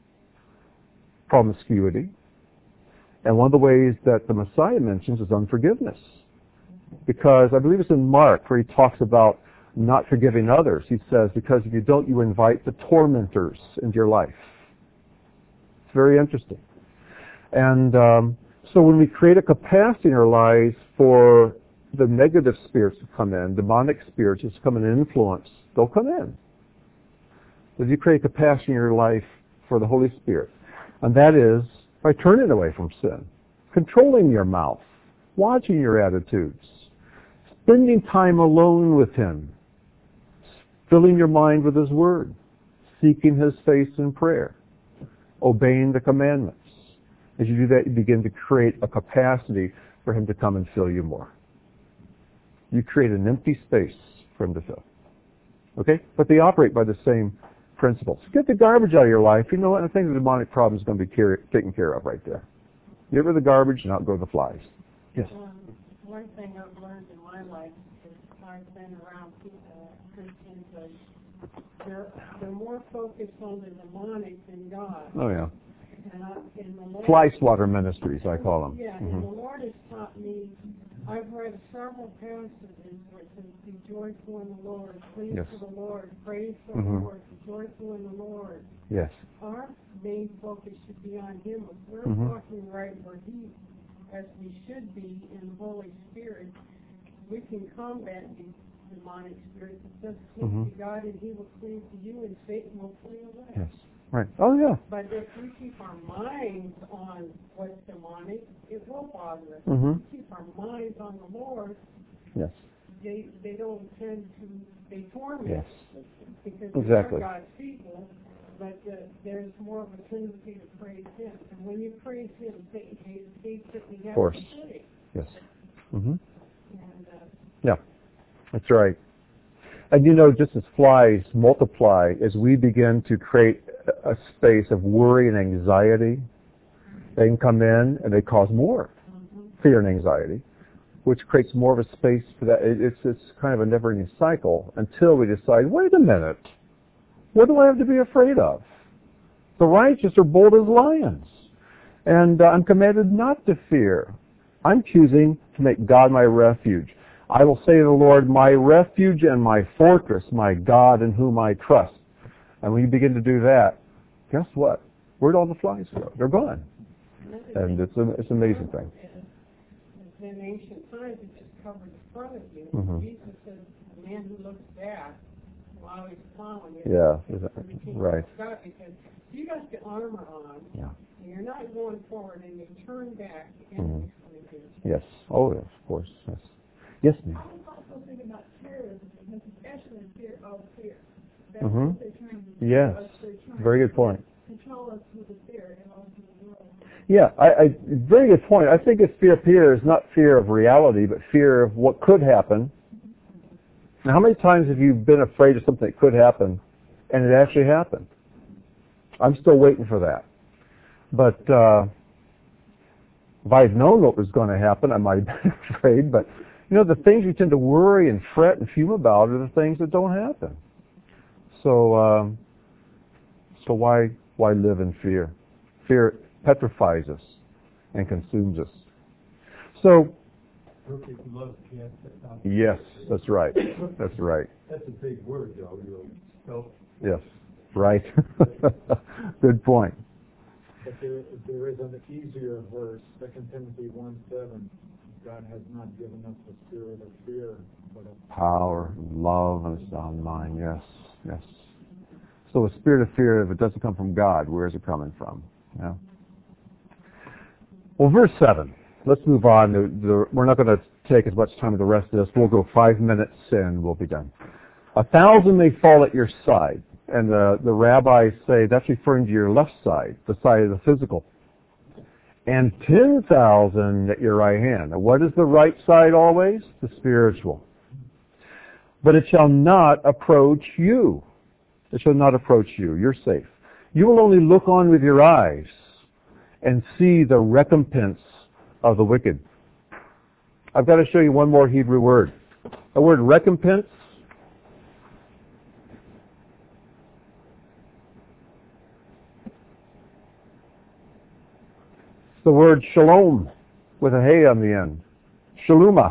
promiscuity. And one of the ways that the Messiah mentions is unforgiveness. Because I believe it's in Mark where he talks about not forgiving others. He says, because if you don't, you invite the tormentors into your life. It's very interesting. And um, so when we create a capacity in our lives for the negative spirits to come in, demonic spirits to come in and influence, they'll come in. But if you create capacity in your life for the Holy Spirit, and that is by turning away from sin, controlling your mouth, watching your attitudes, spending time alone with Him, filling your mind with His Word, seeking His face in prayer, obeying the commandments. As you do that, you begin to create a capacity for Him to come and fill you more. You create an empty space for Him to fill. Okay? But they operate by the same principles. Get the garbage out of your life. You know what? I think the demonic problem is going to be carry, taken care of right there. Get rid of the garbage and out go the flies. Yes? Um, one thing I've learned in my life is I've been around people, Christians, and they're, they're more focused on the demonic than God. Oh, yeah. And I, and the Lord, Fly swatter ministries, I call them. Yeah, Mm-hmm. and the Lord has taught me, I've read several passages where it says, be joyful in the Lord, please Yes. for the Lord, praise for Mm-hmm. the Lord, be joyful in the Lord. Yes. Our main focus should be on Him. If we're Mm-hmm. walking right where He, as we should be in the Holy Spirit, we can combat these demonic spirits. It says, cleave Mm-hmm. to God and He will cleave to you and Satan will flee away. Yes. Right. Oh, yeah. But if we keep our minds on what's demonic, it will bother us. Mm-hmm. If we keep our minds on the Lord, Yes. they they don't tend to, they torment Yes. us because Exactly. they're God's people, but uh, there's more of a tendency to praise Him. And when you praise Him, Satan hates, hates it, and he has Of course. to flee. Yes. Mm-hmm. And uh, Yeah. That's right. And you know, just as flies multiply, as we begin to create a space of worry and anxiety, they can come in and they cause more mm-hmm. fear and anxiety, which creates more of a space for that. It's, it's kind of a never-ending cycle until we decide, wait a minute, what do I have to be afraid of? The righteous are bold as lions, and uh, I'm commanded not to fear. I'm choosing to make God my refuge. I will say to the Lord, my refuge and my fortress, my God in whom I trust. And when you begin to do that, guess what? Where'd all the flies go? They're gone. And it's, a, it's an amazing thing. In ancient times, it just covered the front of you. Mm-hmm. Jesus said, the man who looks back will always plowing it. Yeah, right. God, because you got the armor on, yeah. and you're not going forward, and you turn back, the enemy's Mm-hmm. coming against you. Yes. Oh, yes, of course. Yes. Yes, ma'am. I was also thinking about terrorism, and especially fear of fear. That's Mm-hmm. what they're trying to do. Yes. They're trying Very to good point. control us with the fear and all through the world. Yeah, I, I, very good point. I think it's fear of fear is not fear of reality, but fear of what could happen. Now, how many times have you been afraid of something that could happen, and it actually happened? I'm still waiting for that. But uh, if I'd known what was going to happen, I might have been afraid. But, you know, the things you tend to worry and fret and fume about are the things that don't happen. So, um, so why why live in fear? Fear petrifies us and consumes us. So, Perfect love can't. yes, that's right. That's right. That's a big word, though. You know, Yes, right. Good point. but there, there is an easier verse, Second Timothy one seven. God has not given us the spirit of fear, but of Power, love, and a sound mind. Yes, yes. So the spirit of fear, if it doesn't come from God, where is it coming from? Yeah. Well, verse seven. Let's move on. The, the, we're not going to take as much time with the rest of this. We'll go five minutes and we'll be done. A thousand may fall at your side. And the, the rabbis say that's referring to your left side, the side of the physical. And ten thousand at your right hand. Now, what is the right side always? The spiritual. But it shall not approach you. It shall not approach you. You're safe. You will only look on with your eyes and see the recompense of the wicked. I've got to show you one more Hebrew word. The word recompense. It's the word shalom with a hey on the end. Shaluma.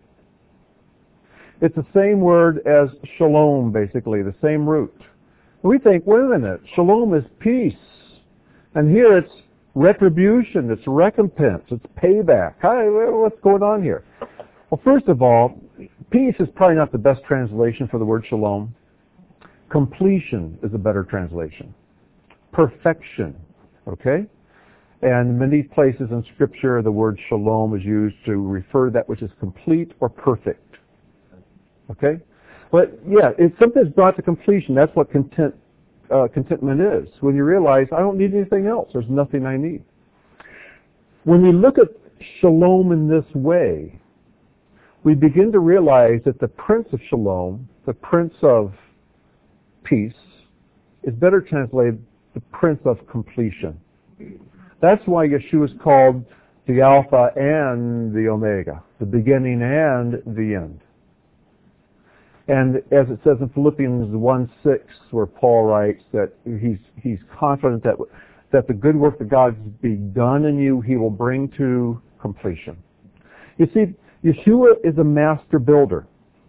It's the same word as shalom, basically, the same root. We think, wait a minute, shalom is peace. And here it's retribution, it's recompense, it's payback. Hi, what's going on here? Well, first of all, peace is probably not the best translation for the word shalom. Completion is a better translation. Perfection, okay? And many places in Scripture, the word shalom is used to refer to that which is complete or perfect. Okay? But, yeah, it's something that's brought to completion. That's what content, uh, contentment is. When you realize, I don't need anything else. There's nothing I need. When we look at shalom in this way, we begin to realize that the Prince of Shalom, the Prince of Peace, is better translated the Prince of Completion. That's why Yeshua is called the Alpha and the Omega, the beginning and the end. And as it says in Philippians one six, where Paul writes that he's he's confident that that the good work that God has begun in you, he will bring to completion. You see, Yeshua is a master builder.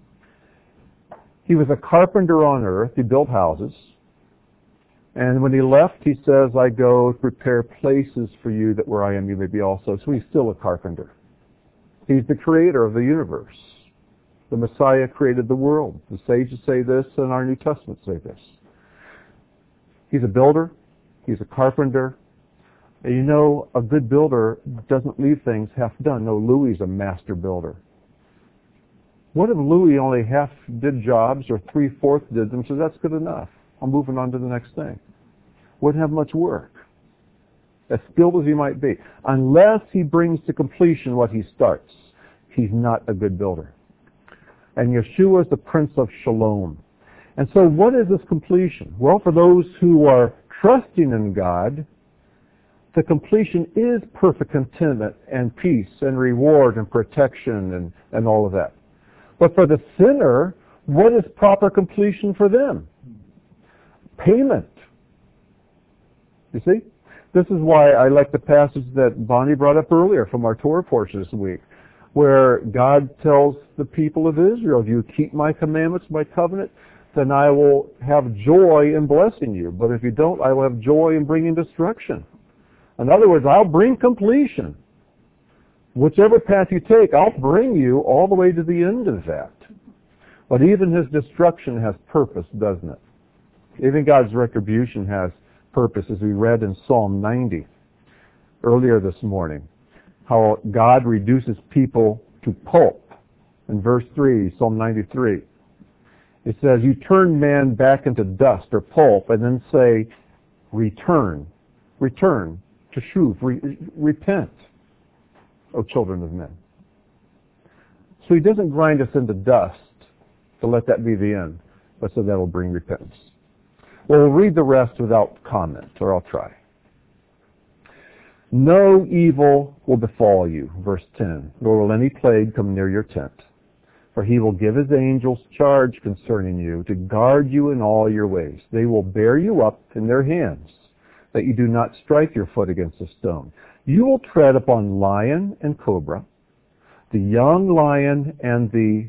He was a carpenter on earth. He built houses. And when he left, he says, I go to prepare places for you that where I am you may be also. So he's still a carpenter. He's the creator of the universe. The Messiah created the world. The sages say this, and our New Testament say this. He's a builder. He's a carpenter. And you know, a good builder doesn't leave things half done. No, Louis is a master builder. What if Louis only half did jobs or three-fourths did them, so that's good enough. I'm moving on to the next thing. Wouldn't have much work, as skilled as he might be. Unless he brings to completion what he starts, he's not a good builder. And Yeshua is the Prince of Shalom. And so what is this completion? Well, for those who are trusting in God, the completion is perfect contentment and peace and reward and protection and, and all of that. But for the sinner, what is proper completion for them? Payment. You see? This is why I like the passage that Bonnie brought up earlier from our Torah portion this week, where God tells the people of Israel, if you keep my commandments, my covenant, then I will have joy in blessing you. But if you don't, I will have joy in bringing destruction. In other words, I'll bring completion. Whichever path you take, I'll bring you all the way to the end of that. But even his destruction has purpose, doesn't it? Even God's retribution has purpose, as we read in Psalm ninety earlier this morning, how God reduces people to pulp. In verse three, Psalm ninety-three, it says, you turn man back into dust or pulp and then say, return, return to shuv, re- repent, O children of men. So he doesn't grind us into dust to let that be the end, but so that will bring repentance. Well, we'll read the rest without comment, or I'll try. No evil will befall you, verse ten, nor will any plague come near your tent. For he will give his angels charge concerning you to guard you in all your ways. They will bear you up in their hands, that you do not strike your foot against a stone. You will tread upon lion and cobra, the young lion and the,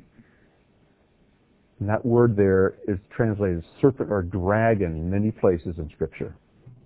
and that word there is translated serpent or dragon in many places in Scripture.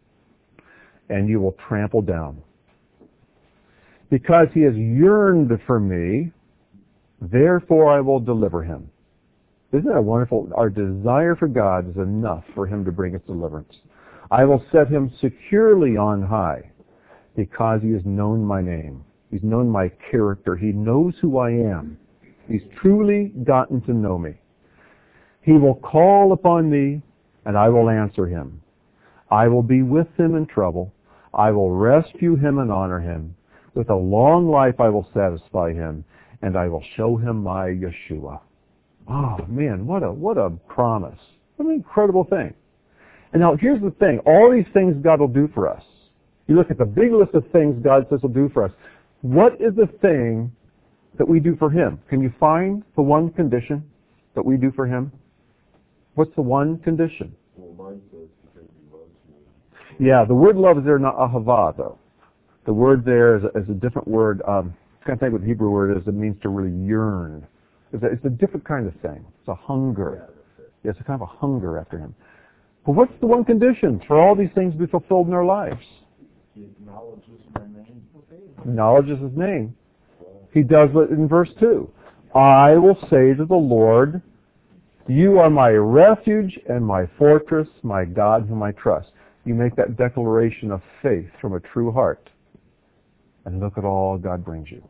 And you will trample down. Because he has yearned for me, therefore I will deliver him. Isn't that wonderful? Our desire for God is enough for him to bring us deliverance. I will set him securely on high, because he has known my name. He's known my character. He knows who I am. He's truly gotten to know me. He will call upon me, and I will answer him. I will be with him in trouble. I will rescue him and honor him. With a long life I will satisfy him, and I will show him my Yeshua. Oh, man, what a what a promise. What an incredible thing. And now, here's the thing. All these things God will do for us. You look at the big list of things God says will do for us. What is the thing that we do for him? Can you find the one condition that we do for him? What's the one condition? Well, mine says because he loves me. Yeah, the word love is there, not ahava, though. The word there is a, is a different word. Um, I can't think what the Hebrew word is. It means to really yearn. It's a, it's a different kind of thing. It's a hunger. Yeah, it's a kind of a hunger after him. But what's the one condition for all these things to be fulfilled in our lives? He acknowledges my name. Acknowledges his name. He does it in verse two. I will say to the Lord, you are my refuge and my fortress, my God whom I trust. You make that declaration of faith from a true heart. And look at all God brings you.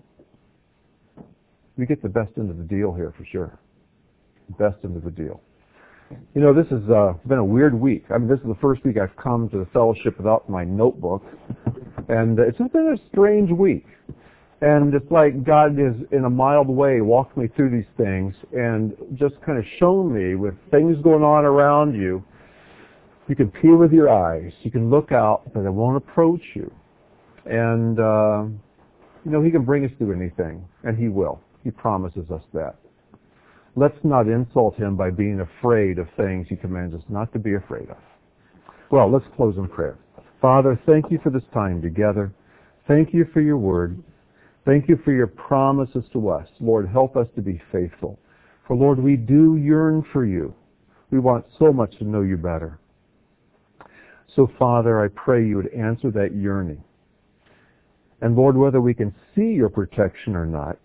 We get the best end of the deal here for sure. Best end of the deal. You know, this has uh, been a weird week. I mean, this is the first week I've come to the fellowship without my notebook. And it's been a strange week. And it's like God has, in a mild way, walked me through these things and just kind of shown me with things going on around you. You can peer with your eyes. You can look out, but it won't approach you. And, uh, you know, he can bring us through anything, and he will. He promises us that. Let's not insult him by being afraid of things he commands us not to be afraid of. Well, let's close in prayer. Father, thank you for this time together. Thank you for your word. Thank you for your promises to us. Lord, help us to be faithful. For, Lord, we do yearn for you. We want so much to know you better. So, Father, I pray you would answer that yearning. And, Lord, whether we can see your protection or not,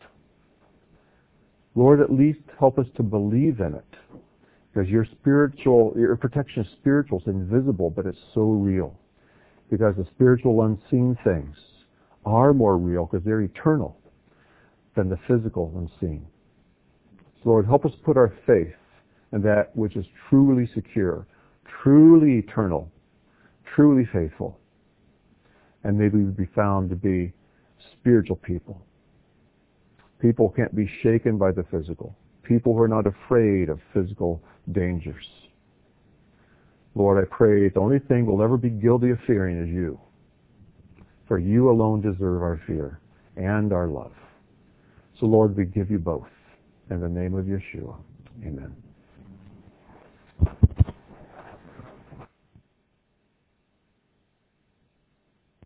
Lord, at least help us to believe in it. Because your spiritual, your protection is spiritual, it's invisible, but it's so real. Because the spiritual unseen things are more real because they're eternal than the physical unseen. So, Lord, help us put our faith in that which is truly secure, truly eternal, truly faithful. And maybe we be found to be spiritual people. People can't be shaken by the physical. People who are not afraid of physical dangers. Lord, I pray the only thing we'll ever be guilty of fearing is you. For you alone deserve our fear and our love. So, Lord, we give you both. In the name of Yeshua, amen.